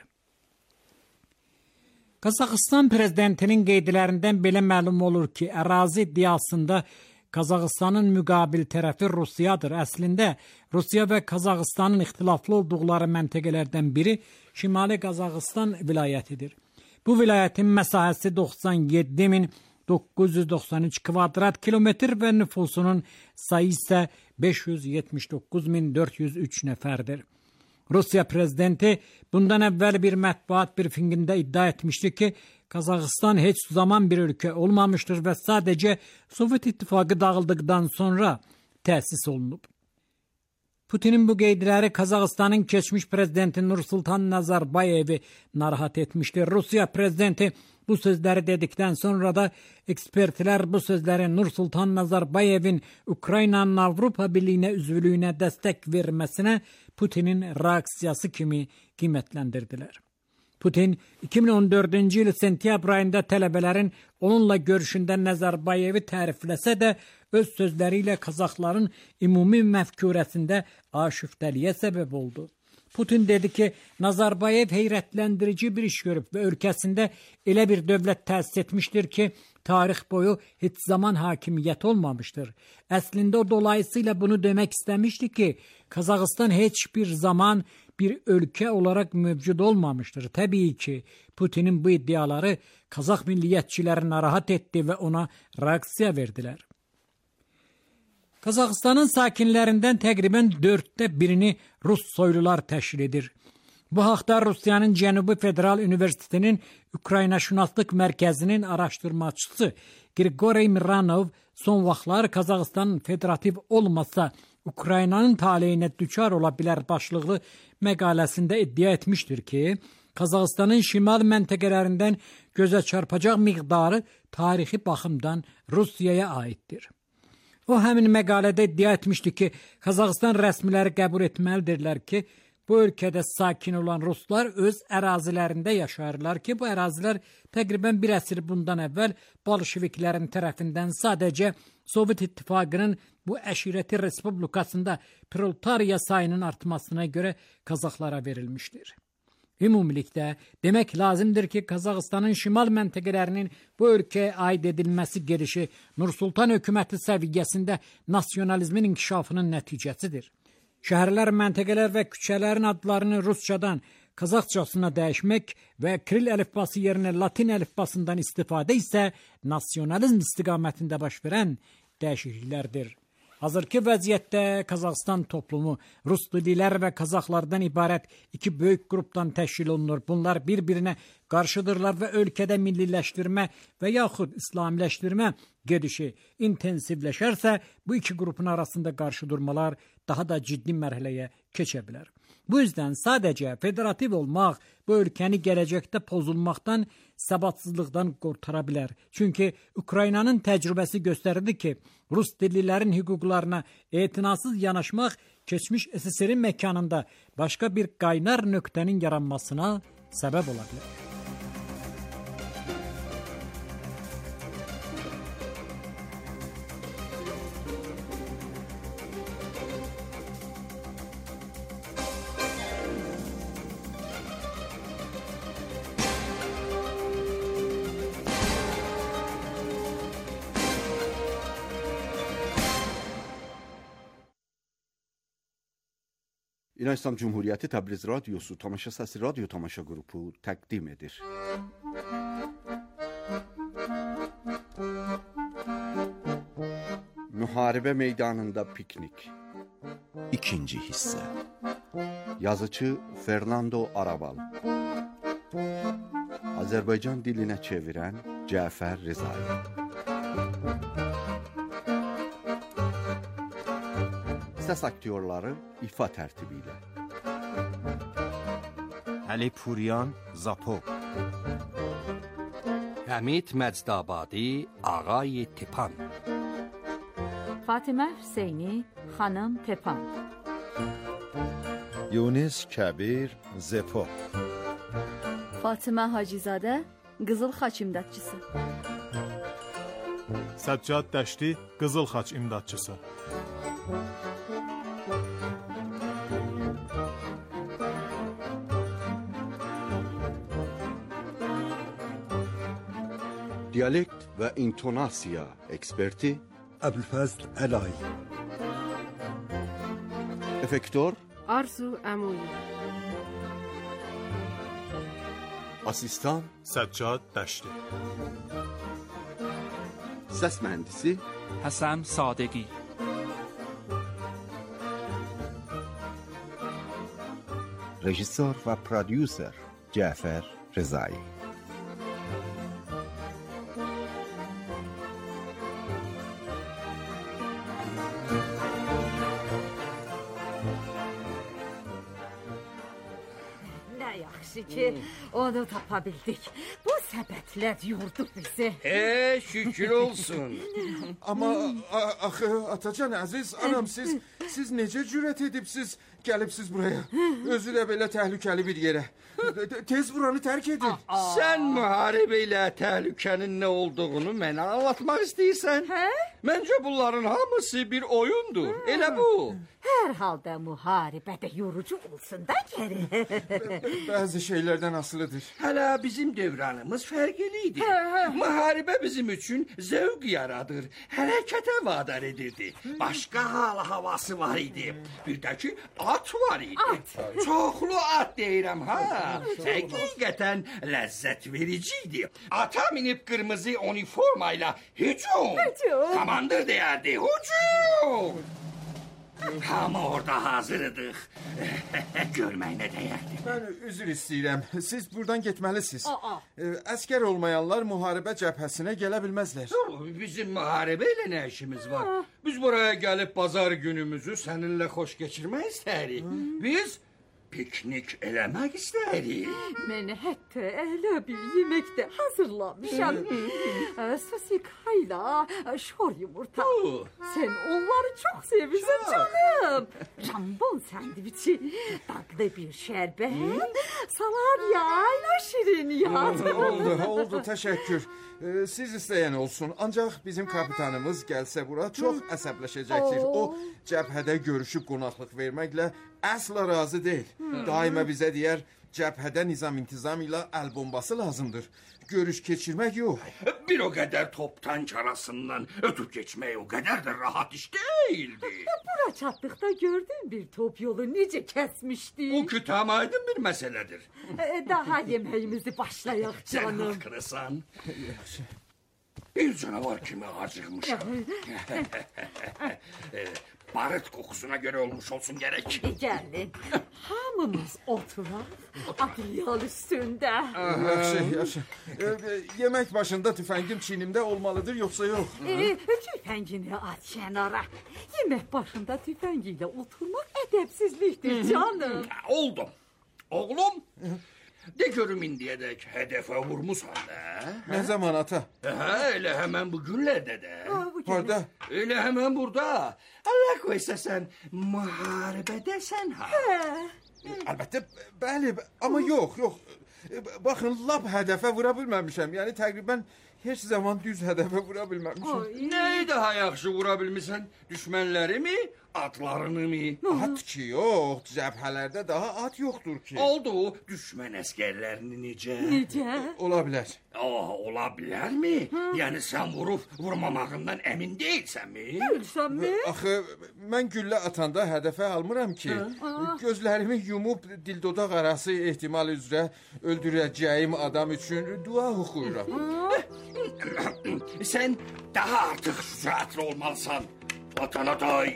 Qazaxıstan prezidentinin qeydlərindən belə məlum olur ki, ərazi iddiasında Qazaxıstanın müqabil tərəfi Rusiyadır. Əslində, Rusiya və Qazaxıstanın ixtilaflı olduqları məntəqələrdən biri Şimali Qazaxıstan vilayətidir. Bu vilayətin məsahəsi 97.993 kvadrat kilometr və nüfusunun sayı isə 579.403 nəfərdir. Rusiya prezidenti bundan əvvəl bir mətbuat brifingində iddia etmişdi ki, Qazaxıstan heç zaman bir ölkə olmamışdır və sadəcə Sovet İttifaqı dağıldıqdan sonra təsis olunub. Putinin bu qeydləri Qazaxıstanın keçmiş prezidenti Nursultan Nazarbayevi narahat etmişdir. Rusiya prezidenti bu sözləri dedikdən sonra da ekspertlər bu sözləri Nursultan Nazarbayevin Ukraynanın Avropa Birliyinə üzvlüyünə dəstək verməsinə Putinin reaksiyası kimi qiymətləndirdilər. Putin 2014-cü il sentyabr ayında tələbələrin onunla görüşündə Nazarbayevi tərifləsə də öz sözləri ilə Qazaxların ümumi məfkurəsində aşiftəliyə səbəb oldu. Putin dedi ki, Nazarbayev heyrətləndirici bir iş görüb və ölkəsində elə bir dövlət təsis etmişdir ki, tarix boyu heç zaman hakimiyyət olmamışdır. Əslində o dolayısıyla bunu demək istəmişdi ki, Qazaxıstan heç bir zaman bir ölkə olaraq mövcud olmamışdır. Təbii ki, Putinin bu iddiaları Qazax milliyyətçiləri narahat etdi və ona reaksiya verdilər. Qazaxıstanın sakinlərindən təqribən 1/4 Rus soylular təşkil edir. Bu haqda Rusiyanın Cənubi Federal Universitetinin Ukraynaşünaslıq Mərkəzinin araşdırmaçısı Grigoriy Miranov son vaxtlar Qazaxıstan federativ olmasa Ukraynanın taleyinə düçar ola bilər başlıqlı məqaləsində iddia etmişdir ki, Qazaxıstanın şimal məntəqələrindən gözə çarpacaq miqdarı tarixi baxımdan Rusiyaya aiddir. O həmin məqalədə iddia etmişdi ki, Qazaxıstan rəsmiləri qəbul etməlidirlər ki, bu ölkədə sakin olan Ruslar öz ərazilərində yaşayırlar ki, bu ərazilər təqribən bir əsr bundan əvvəl bolşeviklərin tərəfindən sadəcə Sovet İttifaqının bu əşirəti respublikasında proletariya sayının artmasına görə Qazaxlara verilmişdir. Ümumilikdə demək lazımdır ki, Qazaxıstanın şimal məntəqələrinin bu ölkəyə aid edilməsi gedişi Nursultan hökuməti səviyyəsində nasionalizmin inkişafının nəticəsidir. Şəhərlər, məntəqələr və küçələrin adlarını Rusçadan Qazaxçasına dəyişmək və Kiril əlifbası yerinə Latin əlifbasından istifadə isə nasionalizm istiqamətində baş verən dəyişikliklərdir. Hazırki vəziyyətdə Qazaxıstan toplumu Rus dililər və Qazaxlardan ibarət iki böyük qrupdan təşkil olunur. Bunlar bir-birinə qarşıdırlar və ölkədə milliləşdirmə və yaxud İslamiləşdirmə gedişi intensivləşərsə, bu iki qrupun arasında qarşıdurmalar daha da ciddi mərhələyə keçə bilər. Bu yüzden sadəcə federativ olmaq bu ölkəni gələcəkdə pozulmaqdan, səbatsızlıqdan qurtara bilər. Çünki Ukraynanın təcrübəsi göstərdi ki, Rus dillilərin hüquqlarına etinasız yanaşmaq keçmiş SSR-in məkanında başqa bir qaynar nöqtənin yaranmasına səbəb ola bilər. İran İslam Cumhuriyeti Təbriz Radyosu Tamaşa Səsi Radyo Tamaşa Qrupu təqdim edir. Müharibə meydanında piknik. İkinci hissə. Yazıcı Fernando Arabal. Azərbaycan dilinə çevirən Cəfər Rzayev. Səs aktyorları ifa tərtibi ilə. Əli Puriyan Zapok, Həmid Məcdabadi Ağay Tepan, Fatimə Hüseyni Xanım Tepan, Yunus Kəbir Zepo, Fatimə Hacızadə Qızıl Xaç imdadçısı, Səccad Dəşti Qızıl Xaç imdadçısı, Diyalekt və intonasiya eksperti Əbülfəzl Əlay, efektor Arzu Əmuyi, asistan Səccad Dəşti, səs mühəndisi Həsən Sadəqi, rejissor və prodüser Cəfər Rzayev. ki, onu tapa bildik. Bu səbətlər yurdu bizi. Şükür olsun. Amma axı atacan əziz anam, siz necə cürət edibsiz gəlibsiz buraya? Özü də belə təhlükəli bir yerə. Tez buranı tərk edin. Sən müharibə ilə təhlükənin nə olduğunu mənə anlatmaq istəyirsən? Hə? Məncə bunların hamısı bir oyundur. Elə bu. Hər halda müharibədə yorucu olsun da gəlir. Bəzi şeylərdən asılıdır. Hələ bizim dövranımız fərqli idi. Müharibə bizim üçün zövq yaradır, hərəkətə vadar edirdi. Başqa hal-havası var idi. Bir də ki, at var idi. At. Çoxlu at deyirəm, ha. Həqiqətən ləzzət verici idi. Ata minib qırmızı uniformayla hücum. Komandır deyərdi, hücum. Hamı orada hazırdıq. Görməyinə dəyərdi. Mən üzr istəyirəm. Siz buradan getməlisiniz. Əskər olmayanlar müharibə cəbhəsinə gələ bilməzlər. Bizim müharibə ilə nə işimiz var? Biz buraya gəlib bazar günümüzü səninlə xoş keçirmək istəyirik. Biz piknik eləmək istəyirik. Mən hətta elə bir yemək də hazırlamışam. Sosikayla şor yumurta. Sən onları çox sevirsən canım. Jambon sandviçi, dadlı bir şərbət, salat yağ, şirin yağ. Oldu, təşəkkür. Siz istəyən olsun. Ancaq bizim kapitanımız gəlsə bura çox əsəbləşəcəkdir. O cəbhədə görüşüb qonaqlıq verməklə əsla razı deyil. Daima bizə deyər, cəbhədə nizam-intizam ilə əl bombası lazımdır. Görüş keçirmək yox. Bir o qədər toptan arasından ötüb keçmək o qədər də rahat iş deyildi. Bura çatdıqda gördün bir top yolu necə kəsmişdi. O ki tam aydın bir məsələdir. Daha yeməyimizi başlayaq canım. Sən haqlısan. Bir canavar kimi acıqmışam. Barıt qoxusuna görə olmuş olsun gərək. Gəlin, hamımız oturaq, atlayal üstündə. Yaxşı. Yemək başında tüfəngim çiynimdə olmalıdır, yoxsa yox? Tüfəngini at kənara. Yemək başında tüfəngi ilə oturmaq ədəbsizlikdir canım. Oldu. Oğlum, de görüm indiyədək hədəfə vurmusan da. Nə zaman ata? Elə həmən bu günlərdə də. Harada? Elə həmən burada. Allah qoysa sən müharibədəsən ha. Əlbəttə, bəli, amma yox. Baxın, lap hədəfə vura bilməmişəm. Yəni təqribən heç zaman düz hədəfə vura bilməmişəm. Nəyi daha yaxşı vura bilmirsən? Düşmənlərimi, atlarını? At ki, yox. Cəbhələrdə daha at yoxdur ki. Oldu. Düşmən əskərlərini necə? Ola bilər. Ola bilərmi? Yəni sən vurmamağından əmin deyilsənmi? Deyilsənmi? Axı, mən güllə atanda hədəfə almıram ki. Gözlərimi yumub dil-dodaq arası ehtimal üzrə öldürəcəyim adam üçün dua oxuyuram. Sən daha artıq şücaətli olmalısan. Vatanatay.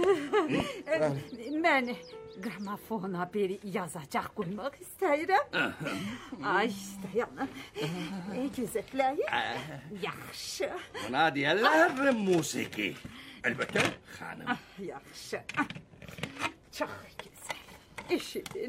Mən qramafona bir yazacaq qoymaq istəyirəm. Ay, dayanın. Gözəkləyin. Yaxşı. Buna deyərlər musiqi. Əlbəttə, xanım. Yaxşı. Çox gözəl. Eşidin.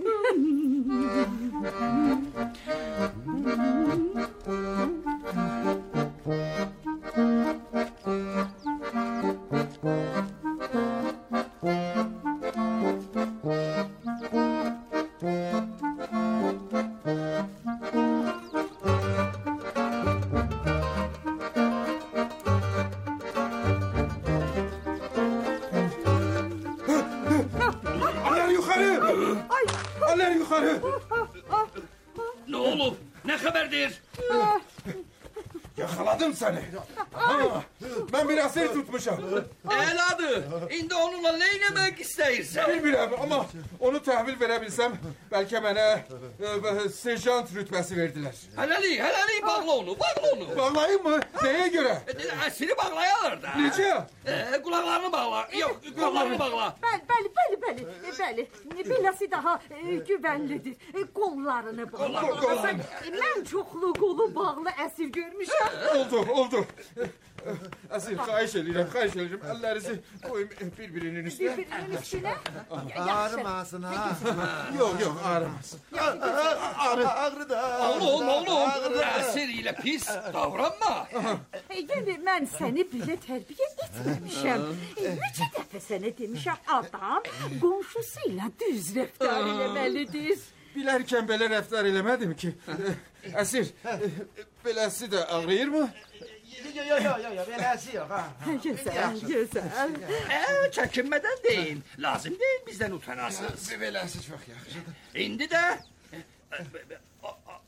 Nə olub? Nə xəbərdir? Yaxaladım səni. Mən bir əsir tutmuşam. Əladır. İndi onunla nə eləmək istəyirsən? Bilmirəm, amma onu təhvil verə bilsəm, bəlkə mənə serjant rütbəsi verdilər. Hələlik, bağla onu. Bağlayayım mı? Nəyə görə? Əsiri bağlayarlar da. Necə? Qulaqlarını bağla. Yox, qollarını bağla. Bəli. Beləsi daha güvənlidir. Qollarını bağla. Mən çoxlu qolu bağlı əsir görmüşəm. Oldu. Əsir, xahiş edirəm. Əllərinizi qoyun bir-birinin üstünə. Bir-birinin üstünə? Ağrımasın ha. Yox, ağrımasın. Ağrı da. Oğlum, əsir ilə pis davranma. Yəni, mən səni belə tərbiyə etməmişəm. Neçə dəfə sənə demişəm, adam qonşusu ilə düz rəftar eləməlidir. Bilərkən belə rəftar eləmədim ki. Əsir, beləsi də ağrıyır mı? Yox, beləsi yox ha. Gözəl. Çəkinmədən deyin. Lazım deyil bizdən utanasınız. Beləsi çox yaxşıdır. İndi də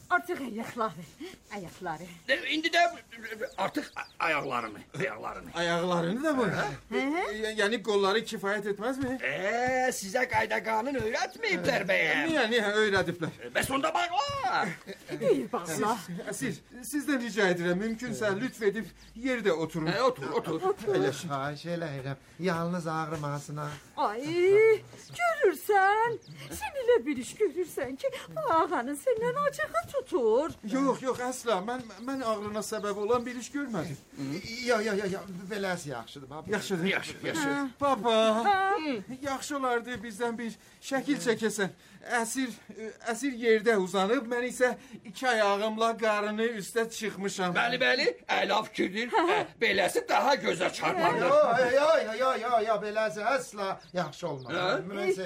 Artıq ayaqları. İndi də artıq ayaqlarını. Ayaqlarını da mı? Yəni qolları kifayət etməzmi? Sizə qayda qanun öyrətməyiblər bəyəm. Niyə öyrədiblər? Bəs onda bağla. İyi bağla. Sizdən rica edirəm, mümkünsə lütf edib yerdə oturun. Otur. Xahiş eləyirəm. Yalnız ağrımasın ha. Ay, görürsən? Sən elə bir iş görürsən ki, bu ağanın səndən acığı tutur. Yox, əsla. Mən ağrına səbəb olan bir iş görmədim. Yox, beləsi yaxşıdır baba. Yaxşı. Baba, yaxşı olardı bizdən bir şəkil çəkəsən. Əsir yerdə uzanıb, mən isə iki ayağımla qarını üstə çıxmışam. Bəli, əla fikirdir. Beləsi daha gözə çarpanır. Yox, beləsi əsla yaxşı olmaz.